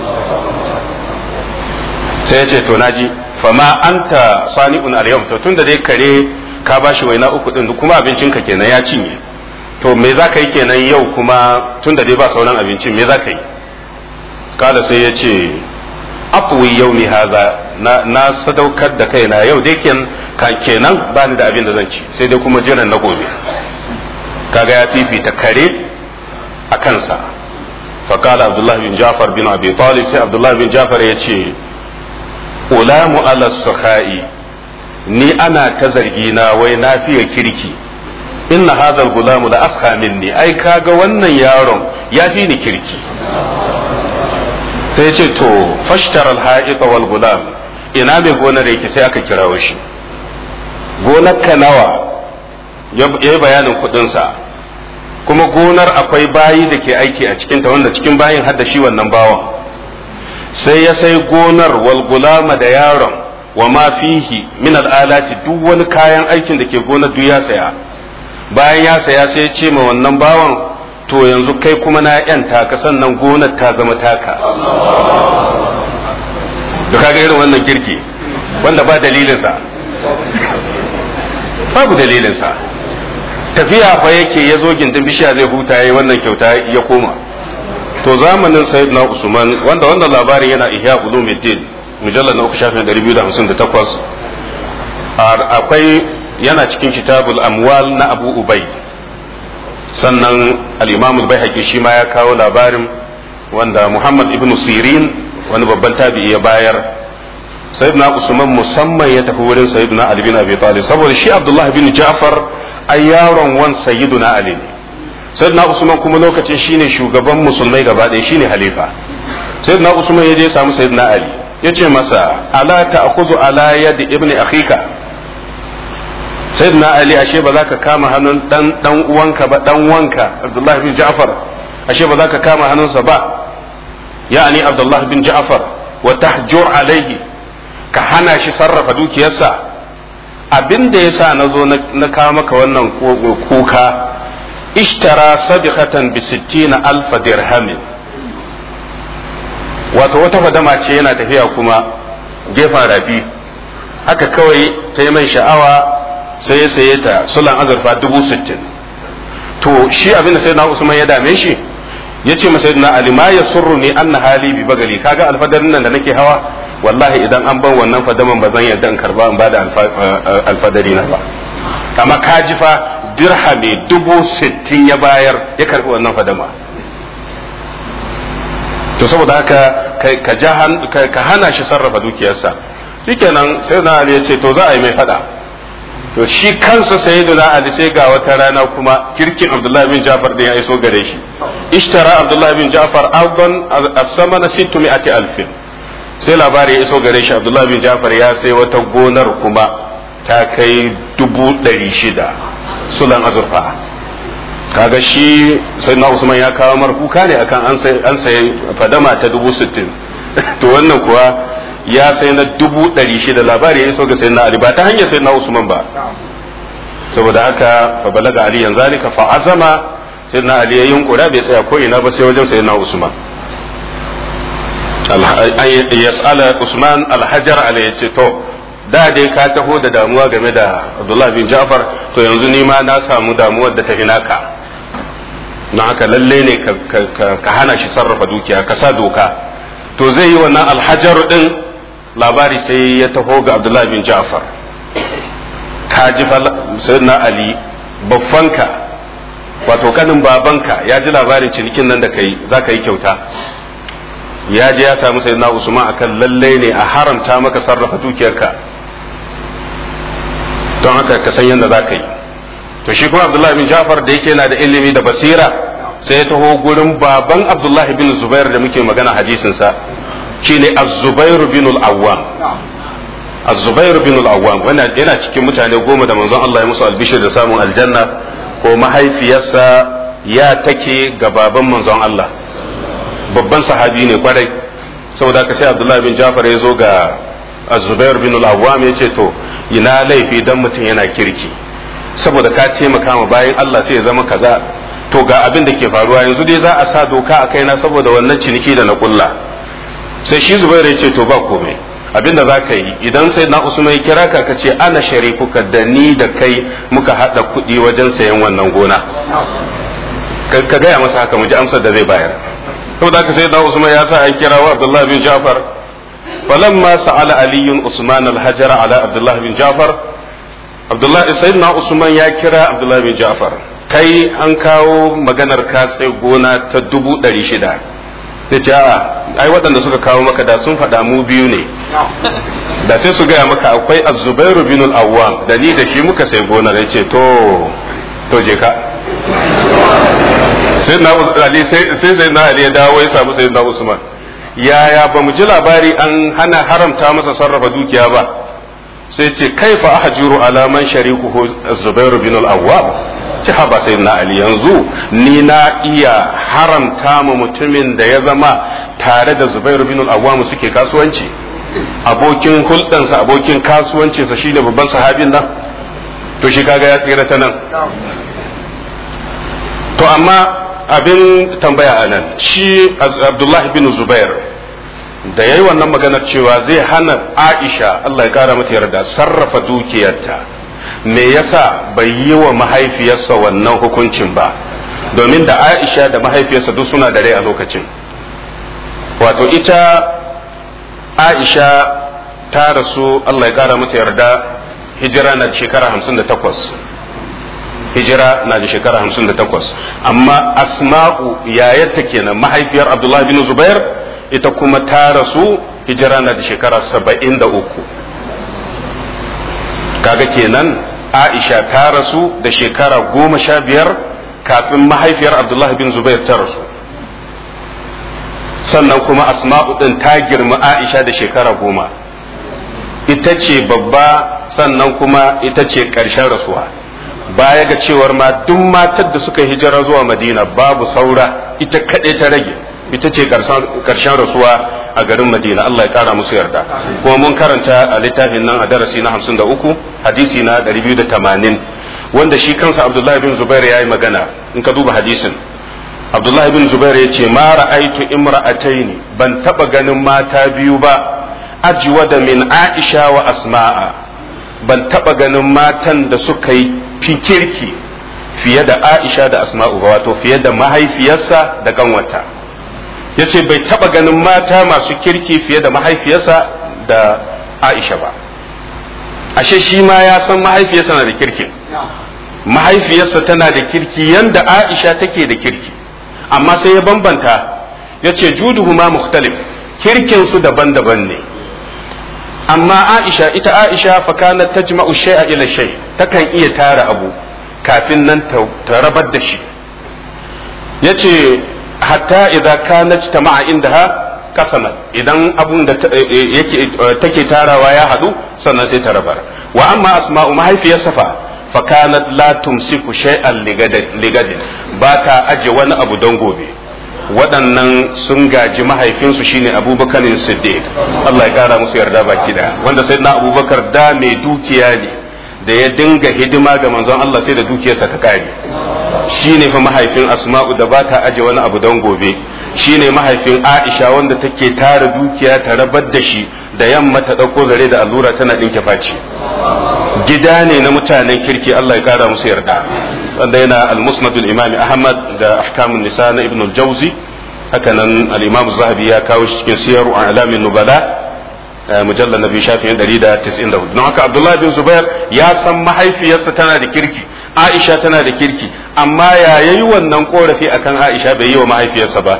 sai ya ce to naji fama anta sani'un al-yawm to tunda dai kare ka bashi waina uku din kuma abincinka kenan ya cinye to me za ka yi kenan yau kuma tunda dai ba sauran abincin me za ka yi kala sai ya ce afwi yaumi haza na, na sadaukar da kaina yau dai kenan ba ni da abin da zan ci sai dai kuma jiran na gobe kaga ya fifita kare a kansa fakala abdullahi bin jafar bin abi talib sai abdullahi bin jafar ya ce ulamu ala sakha'i ni ana ta zargi na wai na fiye kirki inna hadha gulamu la afkha minni ai kaga wannan yaron ya fi ni kirki sai ce to fashtara al-ha'iqa wal gulam ina mai gonar yake sai aka kirawo shi gonar ka nawa ya yi bayanin kudin sa kuma gonar akwai bayi da ke aiki a cikin ta wanda cikin bayin har da shi wannan bawan sai ya sai gonar wal gulama da yaron wa ma fihi min al-alati duk wani kayan aikin da ke gonar duk ya saya bayan ya saya sai ya ce ma wannan bawan to yanzu kai kuma na yanta ka sannan gonar ta zama taka da kaga irin wannan girki wanda ba dalilinsa babu dalilinsa tafiya fa yake ya zo gindin bishiya zai huta yayi wannan kyauta ya koma to zamanin sayyidina usman wanda wannan labarin yana ihya ulumuddin mujallal na uku shafin ɗari biyu da hamsin da takwas akwai yana cikin kitabul amwal na abu ubayd sannan al-imam al-baihaqi shi ma ya kawo labarin wanda muhammad ibn sirin wani babban tabi'i ya bayar sayyidina usman musamman ya tafi wurin sayyidina ali bin abi talib saboda shi abdullah bin ja'far ai yaron wan sayyiduna ali ne sayyidina usman kuma lokacin shine shugaban musulmai gaba ɗaya shine halifa sayyidina usman ya je samu sayyidina ali ya ce masa ala ta'khudhu ala yadi ibn akhika sayyidina ali ashe ba za ka kama hannun dan dan uwanka ba dan wanka abdullah bin ja'far ashe ba za ka kama hannunsa ba ya'ani abdullah bin ja'far wa tahjur alaihi ka hana shi sarrafa dukiyarsa abinda yasa nazo na kawo maka wannan kuka ishtara sadiqatan bi sittina alf dirham wato wata fadama ce yana tafiya kuma gefen rafi haka kawai ta yi mai sha'awa sai ya saye ta sulan azurfa dubu sittin. To shi abin da sai na Usman ya dame shi ya ce masa na Ali ma ya surru ne an na hali bi bagali kaga alfadarin nan da nake hawa wallahi idan an ban wannan fadaman ba zan yadda in karba in bada alfadari na ba. Amma kaji fa dirhami dubu sittin ya bayar ya karbi wannan fadama. To saboda haka ka hana shi sarrafa dukiyarsa. Shikenan sai na Ali ya ce to za a yi mai fada. To shi kansa sayyiduna Ali sai ga wata rana kuma kirkin Abdullah bin Ja'far din ya iso gare shi. Ishtara Abdullah bin Ja'far ardan as-samana sittumi'ati alfin. Sai labari ya iso gare shi Abdullah bin Ja'far ya sai wata gonar kuma ta kai dubu ɗari shida sulan azurfa. Kaga shi sayyidina Usman ya kawo markuka ne akan an sai an sai fadama ta dubu sittin. To wannan kuwa ya sai na dubu ɗari shida labari ya iso ga sayyidina Ali ba ta hanyar sayyidina Usman ba. Saboda haka fa balaga Ali yanzu zalika fa azama sayyidina Ali ya yunkura bai tsaya ko ina ba sai wajen sayyidina Usman. Yas'ala Usman al-Hajar alayhi ce to da dai ka taho da damuwa game da Abdullah bin Ja'far to yanzu ni ma na samu damuwar da ta fi naka. Na haka lalle ne ka hana shi sarrafa dukiya ka sa doka. To zai yi wannan alhajar din labari sai ya taho ga Abdullah bin Ja'far ka ji sayyidina Ali babbanka wato kanin babanka ya ji labarin cinikin nan da kai za ka yi kyauta ya je ya samu sayyidina Usman akan lalle ne a haramta maka sarrafa dukiyarka don haka ka san yadda za ka yi. To shi kuma Abdullah bin Ja'far da yake yana da ilimi da basira sai ya taho gurin baban Abdullah bin Zubair da muke magana hadisinsa shine Az-Zubair bin al-Awwam. Az-Zubair bin al-Awwam wannan yana cikin mutane goma da manzon Allah ya musu albishir da samun aljanna ko mahaifiyarsa ya take ga baban manzon Allah babban sahabi ne kwarai saboda haka sai Abdullah bin Ja'far ya zo ga Az-Zubair bin al-Awwam ya ce to ina laifi dan mutum yana kirki saboda ka taimaka ma bayan Allah sai ya zama kaza to ga abin da ke faruwa yanzu dai za a sa doka a kaina saboda wannan ciniki da na kulla. Sai shi Zubairu ya ce to ba komai abinda za ka yi idan sai na Usman ya kira ka ka ce ana sharifuka da ni da kai muka haɗa kuɗi wajen sayan wannan gona ka gaya masa haka mu ji amsar da zai bayar. saboda haka sai na Usman ya sa an kira wa Abdullah bin Ja'far falamma sa'ala aliyun Usman al-hajar ala Abdullah bin Ja'far Abdullah sayyidina Usman ya kira Abdullah bin Ja'far kai an kawo maganar ka sai gona ta dubu ɗari shida ta ce a ai waɗanda suka kawo maka da sun faɗa mu biyu ne da sai su gaya maka akwai Az-Zubairu bin al-Awwam da ni da shi muka sai gonar ya ce to to je ka sai na Ali sai sai na Ali ya dawo ya samu sai na Usman yaya ba mu ji labari an hana haramta masa sarrafa dukiya ba sai ce kaifa ahjuru ala man sharikuhu Az-Zubairu bin al-Awwam ci haba sai na Ali yanzu ni na iya haramta ma mutumin da ya zama tare da Zubairu bin al-Awwam suke kasuwanci abokin hulɗansa abokin kasuwancinsa shine babban sahabin nan to shi kaga ya tsira ta nan to amma abin tambaya a nan shi Abdullahi bin Zubair da yayi wannan maganar cewa zai hana Aisha Allah ya kara mata yarda sarrafa dukiyarta me yasa bai yi wa mahaifiyarsa wannan hukuncin ba domin da Aisha da mahaifiyarsa duk suna da rai a lokacin wato ita Aisha ta rasu Allah ya kara mata yarda hijira na da shekara hamsin da takwas hijira na da shekara hamsin da takwas amma Asma'u yayarta kenan mahaifiyar Abdullah bin Zubair ita kuma ta rasu hijira na da shekara saba'in da uku kaga kenan Aisha ta rasu da shekara goma sha biyar kafin mahaifiyar Abdullah bin Zubair ta rasu sannan kuma Asma'u din ta girma Aisha da shekara goma ita ce babba sannan kuma ita ce ƙarshen rasuwa baya ga cewar ma duk matar da suka hijira zuwa Madina babu saura ita kaɗai ta rage ita ce ƙarshen rasuwa a garin Madina Allah ya ƙara musu yarda kuma mun karanta a littafin nan a darasi na hamsin da uku hadisi na ɗari biyu da tamanin wanda shi kansa Abdullahi bin Zubair ya yi magana in ka duba hadisin Abdullahi bin Zubair ya ce ma ra'aitu imra'ataini ban taɓa ganin mata biyu ba ajwada min Aisha wa Asma'a, ban taba ganin matan da suka yi fi kirki fiye da Aisha da Asma'u ba, wato fiye da mahaifiyarsa da kanwata. yace bai taba ganin mata masu kirki fiye da mahaifiyarsa da Aisha ba. ashe shi ma ya san mahaifiyarsa na da kirki, mahaifiyarsa tana da kirki yanda Aisha take da kirki, amma sai ya bambanta yace juduhuma mukhtalif, kirkin su daban-daban ne. amma Aisha ita Aisha fa kanat tajma'u shay'a ila shay, takan iya tara abu kafin nan ta rabar da shi. yace hatta idza kanat tama'a indaha kasama, idan abun da yake take tarawa ya hadu sannan sai ta rabar. wa amma Asma'u mahaifiyarsa fa fa kanat la tumsiku shay'an ligadin, ba ta aje wani abu don gobe. waɗannan sun gaji mahaifinsu shine Abubakar Siddiq, Allah ya kara musu yarda baki da, wanda sayyidina Abubakar da mai dukiya ne da ya dinga hidima ga manzon Allah sai da dukiyarsa ta kare. shine fa mahaifin Asma'u da ba ta aje wani abu don gobe, shine mahaifin Aisha wanda take tara dukiya ta rabar da shi da yamma ta dauko zare da allura tana dinke faci. gida ne na mutanen kirki, Allah ya kara musu yarda, wanda yana al-Musnad al-Imam Ahmad da Ahkamun Nisa na Ibn al-Jawzi. haka nan al-Imam Zahabi ya kawo shi cikin Siyar A'lamin Nubala mujallal nabi shafin ɗari da tis'in da hudu. don haka Abdullah bin Zubair ya san mahaifiyarsa tana da kirki, Aisha tana da kirki, amma ya yayi wannan korafi akan Aisha bai yi wa mahaifiyarsa ba,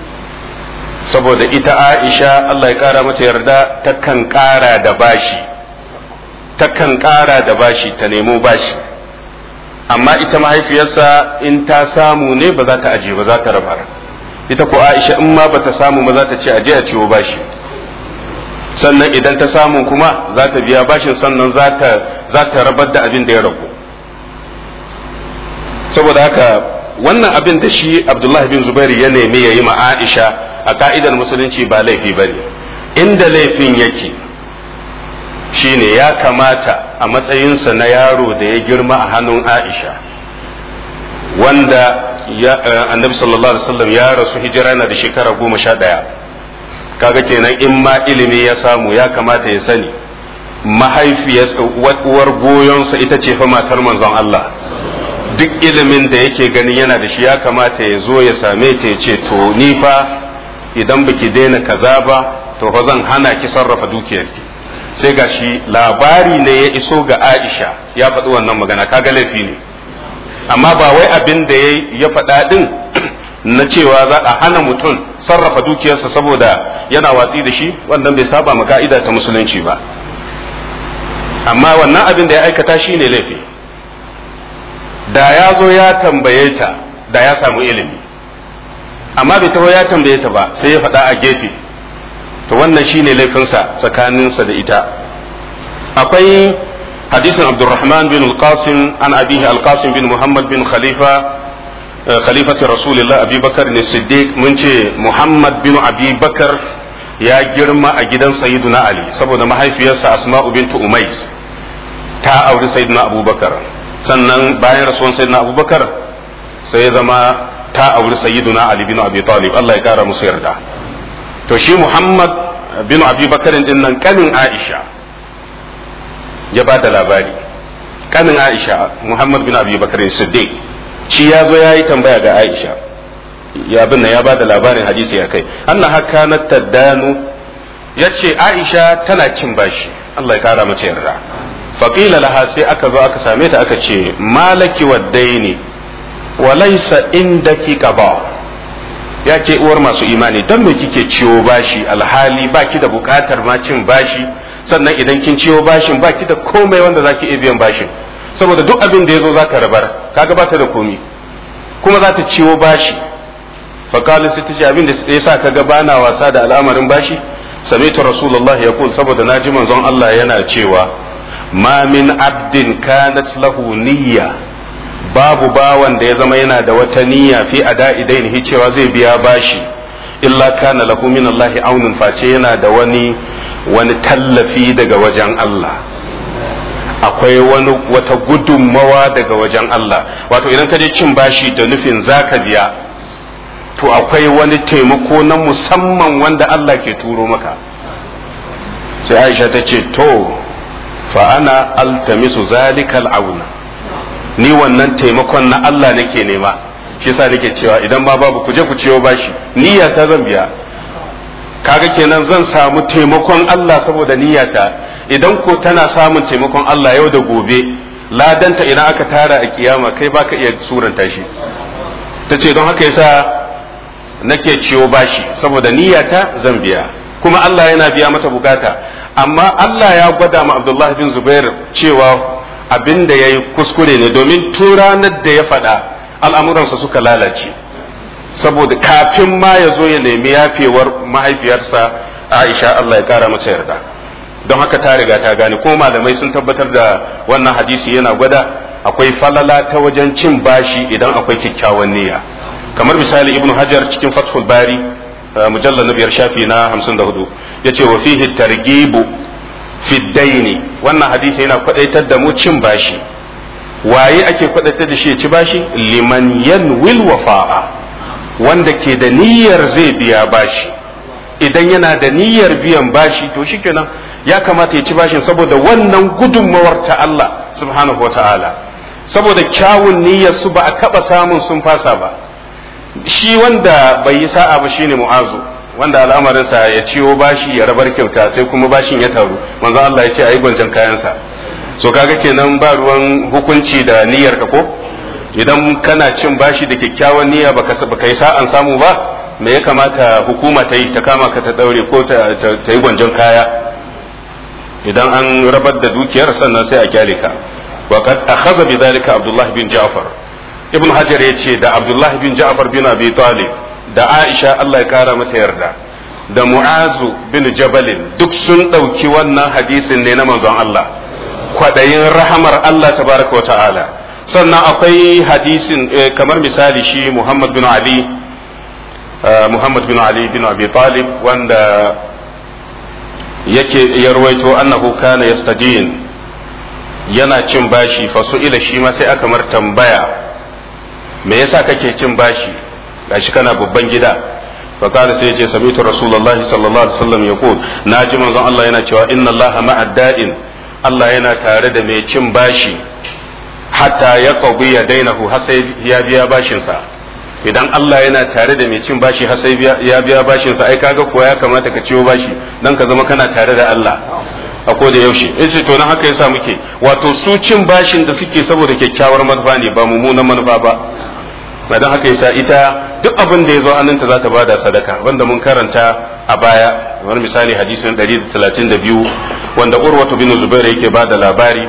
saboda ita Aisha Allah ya kara mata yarda takan kara da bashi, takan kara da bashi ta nemo bashi, amma ita mahaifiyarsa in ta samu ne ba za ta aje ba, za ta rabar. ita ko Aisha in ma ba ta samu ba za ta ce aje a ciwo bashi, sannan idan ta samu kuma za ta biya bashin, sannan za ta rabar da abin da ya ragu. saboda haka wannan abin da shi Abdullah bin Zubair ya nemi ya yi ma Aisha a ka'idar musulunci ba laifi ba ne. inda laifin yake shine ya kamata a matsayinsa na yaro da ya girma a hannun Aisha, wanda annabi sallallahu alaihi wasallam ya rasu hijira na da shekara goma sha ɗaya. kaga kenan in ma ilimi ya samu ya kamata ya sani mahaifiyarsa uwar goyonsa ita ce fa matar manzon Allah. duk ilimin da yake gani yana da shi ya kamata ya zo ya same ta ya ce to ni fa idan baki daina kaza ba to fa zan hana ki sarrafa dukiyarki. sai gashi labari ne ya iso ga Aisha ya faɗi wannan magana, kaga laifi ne. amma ba wai abin da ya faɗa din na cewa za a hana mutum sarrafa dukiyarsa saboda yana watsi da shi, wannan bai saba ma ka'ida ta musulunci ba. amma wannan abin da ya aikata shi ne laifi. da ya zo ya tambaye ta da ya samu ilimi, amma bai taho ya tambaye ta ba sai ya faɗa a gefe, to wannan shi ne laifinsa tsakaninsa da ita. akwai hadisin Abdurrahman bin al-Qasim an abihi al-Qasim bin Muhammad bin Khalifa khalifati Rasulullah Abi Bakar ne Siddiq. mun ce Muhammad bin Abi Bakar ya girma a gidan Sayyiduna Ali saboda mahaifiyarsa Asma'u bintu Umais ta auri Sayyiduna Abubakar, sannan bayan rasuwan Sayyiduna Abubakar sai ya zama ta auri Sayyiduna Ali bin Abi Talib, Allah ya kara musu yarda. to shi Muhammad bin Abi Bakar din nan kanin Aisha ya ba da labari, kanin Aisha Muhammad bin Abi Bakar Siddiq shi ya zo ya yi tambaya ga Aisha, ya bin ya ba da labarin hadisi ya kai anna haka na taddanu, ya ce Aisha tana cin bashi, Allah ya kara mace yarda. faƙila laha sai aka zo aka same ta aka ce malaki waddaini wa laysa indaki qada, ya ke uwar masu imani don me kike ciwo bashi alhali baki da bukatar ma cin bashi, sannan idan kin ciwo bashin baki da komai wanda zaki iya biyan bashin, saboda duk abin da yazo zaka rabar, kaga bata da komai kuma za ta ciwo bashi. faƙalin sai ta ce abin da yasa kaga bana wasa da al'amarin bashi, sami'tu rasulullahi yaqul, saboda naji manzon Allah yana cewa ma min abdin kanat lahu niyya, babu bawan da ya zama yana da wata niyya fi ada'i dainihi cewa zai biya bashi, illa kana lahu min Allah aunun, face yana da wani wani tallafi daga wajen Allah, akwai wani wata gudunmawa daga wajen Allah. wato idan ka je cin bashi da nufin zaka biya, to akwai wani taimako na musamman wanda Allah ke turo maka. sai Aisha ta ce to fa ana altamisu zalikal auna, ni wannan taimakon na Allah nake nema, shi yasa nake cewa idan ma babu ku je ku ciyo bashi, niyyata zan biya. Kaga kenan zan samu taimakon Allah saboda niyyata, idan ko tana samun taimakon Allah yau da gobe, ladanta idan aka tara a kiyama kai baka iya suranta shi. Ta ce don haka yasa nake ciyo bashi saboda niyyata zan biya, kuma Allah yana biya mata bukata. Amma Allah ya gwada ma Abdullah bin Zubair cewa abin da ya yi kuskure ne, domin tun ranar da ya faɗa al'amuransa suka lalace, saboda kafin ma ya zo ya nemi yafewar mahaifiyarsa Aisha Allah ya kara mata yarda. Don haka ta riga ta gane, kuma malamai sun tabbatar da wannan hadisi yana gwada akwai falala ta wajen cin bashi idan akwai kyakkyawan niyya. Kamar misali Ibn Hajar cikin Fathul Bari mujallal na biyar shafi na hamsin da hudu yace wa fihi targibu fi daini, wannan hadisi yana kwadaitar da mu cin bashi. Waye ake kwadaitar da shi ya ci bashi? Liman yanwil wafa'a, wanda ke da niyyar zai biya bashi. Idan yana da niyyar biyan bashi to shikenan ya kamata ya ci bashin, saboda wannan gudunmawar ta Allah subhanahu wa ta'ala, saboda kyawun niyyar su ba a kaba samun sun fasa ba. Shi wanda bai yi sa'a ba shine Mu'azu, wanda al'amarinsa ya ciwo bashi ya rabar kyauta, sai kuma bashin ya taru, manzo Allah ya ce ayi gwanjan kayansa. So kaga kenan ba ruwan hukunci da niyyar ka ko, idan kana cin bashi da kyakkyawan niyya baka baka yi sa'an samu ba, me ya kamata hukuma ta yi? Ta kama ka ta daure ko ta yi gwanjan kaya. Idan an rabar da dukiyar sannan sai a kyale ka. Wa qad akhadha bi dhalika Abdullah bin Ja'far. Ibn Hajar ya ce da Abdullah bin Ja'far bin Abi Talib da Aisha Allah ya kara mata yarda da Mu'azu bin Jabalin duk sun ɗauki wannan hadisin ne na manzon Allah, kwaɗayin rahamar Allah tabaraka wa ta'ala. Sannan akwai hadisin kamar misali shi Muhammad bin Ali Muhammad bin Ali bin Abi Talib wanda yake ya rawaito annahu kana yastadin, yana cin bashi, fa ila shi ma sai aka mar tambaya me yasa kake cin bashi gashi kana babban gida? fa kana sai yace sami'tu rasulullahi sallallahu alaihi wasallam yaqul, naji manzon Allah yana cewa inna allaha ma'ad da'in, Allah yana tare da mai cin bashi hatta ya qadi yadainahu, har sai ya biya bashin sa. Idan Allah yana tare da mai cin bashi har sai ya biya bashin sa, ai kaga ko ya kamata ka ciwo bashi dan ka zama kana tare da Allah a koda yaushe. yace to nan haka yasa muke, wato su cin bashin da suke saboda kyakkyawar manufa ne ba mummunan manufa ba. ba don haka yasa ita duk abin da ya zo hannunta za ta bada sadaka, wanda mun karanta a baya. wani misali hadisin ɗari da talatin da biyu wanda Urwatu bin Zubair yake bada labari,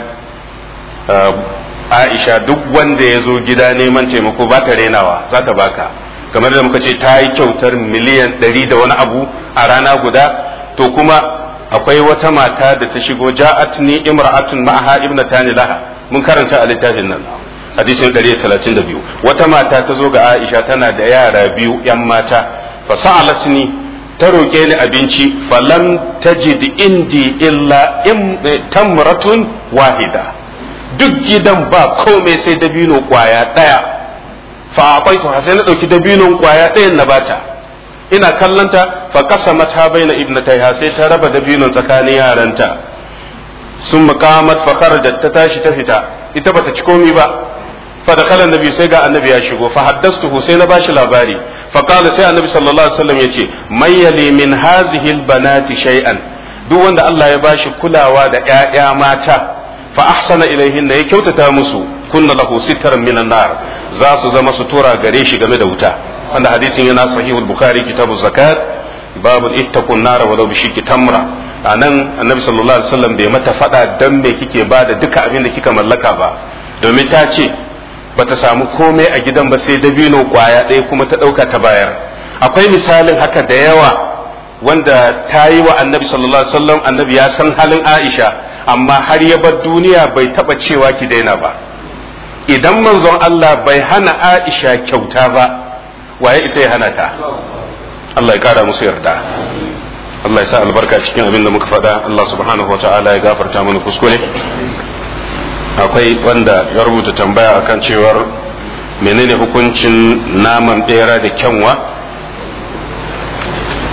Aisha duk wanda ya zo gida neman taimako ba ta renawa, za ta baka. Kamar da muka ce ta yi kyautar miliyan ɗari da wani abu a rana guda. To kuma akwai wata mata da ta shigo, ja'atni imra'atun ma'aha ibnatani laha, mun karanta a littafin nan hadisin ɗari da talatin da biyu. Wata mata ta zo ga Aisha tana da yara biyu yan mata, fa sa'alatni, ta roƙe ni abinci, falam tajid indi illa tamratun wahida, duk gidan ba komai sai dabino kwaya ɗaya. fa aqaitu, sai na ɗauki dabinon kwaya ɗayan na bata, ina kallanta, fa qasamata baina ibnatayha, sai ta raba dabinon tsakanin yaranta. sun maqamat fa kharajat, ta tashi ta fita, ita bata ci komai ba. fa dakhala annabi, sai ga annabi ya shigo, fa haddastuhu, sai na bashi labari. fa qala, sai annabi sallallahu alaihi wasallam yace may yali min hazihi albanati shay'an, duk wanda Allah ya bashi kulawa da ƴaƴa mata, fa ahsana ilaihinna, ya kyautata musu, kunna lahu sitran minan nar, za su zama sutura gare shi game da wuta. wanda hadisin yana sahihul bukhari kitabu zakat babu ittaqun nar wa law bishiki tamra. anan annabi sallallahu alaihi wasallam bai mata fada dan me kike ba da duka abin da kika mallaka ba, domin ta ce bata samu komai a gidan ba sai dabino kwaya ɗaya kuma ta ɗauka ta bayar. Akwai misalin haka da yawa wanda ta yi wa annabi sallallahu alaihi wasallam, annabi ya san halin Aisha, amma har ya bar duniya bai taba cewa ki daina ba. Idan manzon Allah bai hana Aisha kyauta ba, waye isa ya hana ta? Allah ya kara musu yarda. Allah ya sa albarka cikin abin da muka faɗa. Allah subhanahu wa ta'ala ya gafarta mana kuskure. Akwai wanda ya rubuta tambaya akan cewar menene hukuncin naman bera da kyanwa.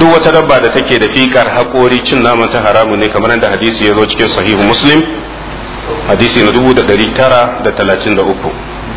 duk wata dabba da take da fikar haƙori cin naman ta haramu ne kamar yadda hadisi ya zo cikin sahihu muslim hadisi na dubu da ɗari tara da talatin da uku.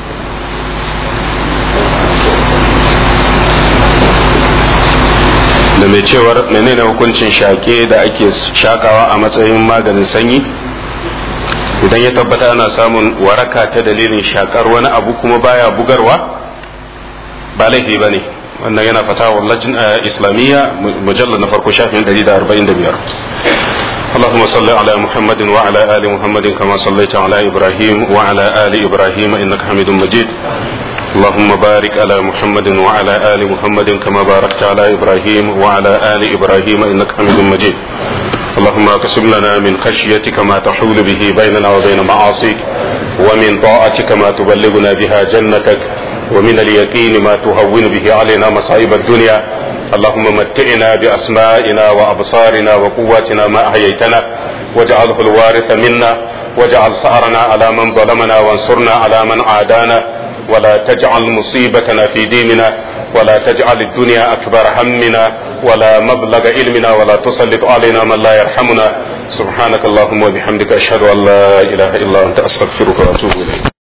da mai cewar menene hukuncin shaƙe da ake shakawa a matsayin maganin sanyi idan ya tabbata ana samun waraka ta dalilin shakar wani abu kuma baya bugarwa ba laifi ba ne wannan yana fatawa lajin islamiyya mujallar na farko shafin ɗari da arba'in da biyar. اللهم صل على محمد وعلى آل محمد كما صليت على إبراهيم وعلى آل إبراهيم إنك حميد مجيد اللهم بارك على محمد وعلى آل محمد كما باركت على إبراهيم وعلى آل إبراهيم إنك حميد مجيد اللهم اقسم لنا من خشيتك ما تحول به بيننا وبين معاصيك ومن طاعتك ما تبلغنا بها جنتك ومن اليقين ما تهون به علينا مصائب الدنيا اللهم متعنا بأسمائنا وأبصارنا وقواتنا ما أحييتنا واجعله الوارث منا واجعل ثأرنا على من ظلمنا وانصرنا على من عادانا ولا تجعل مصيبتنا في ديننا ولا تجعل الدنيا أكبر همنا ولا مبلغ علمنا ولا تسلط علينا من لا يرحمنا سبحانك اللهم وبحمدك أشهد أن لا إله إلا أنت أستغفرك وأتوب إليك.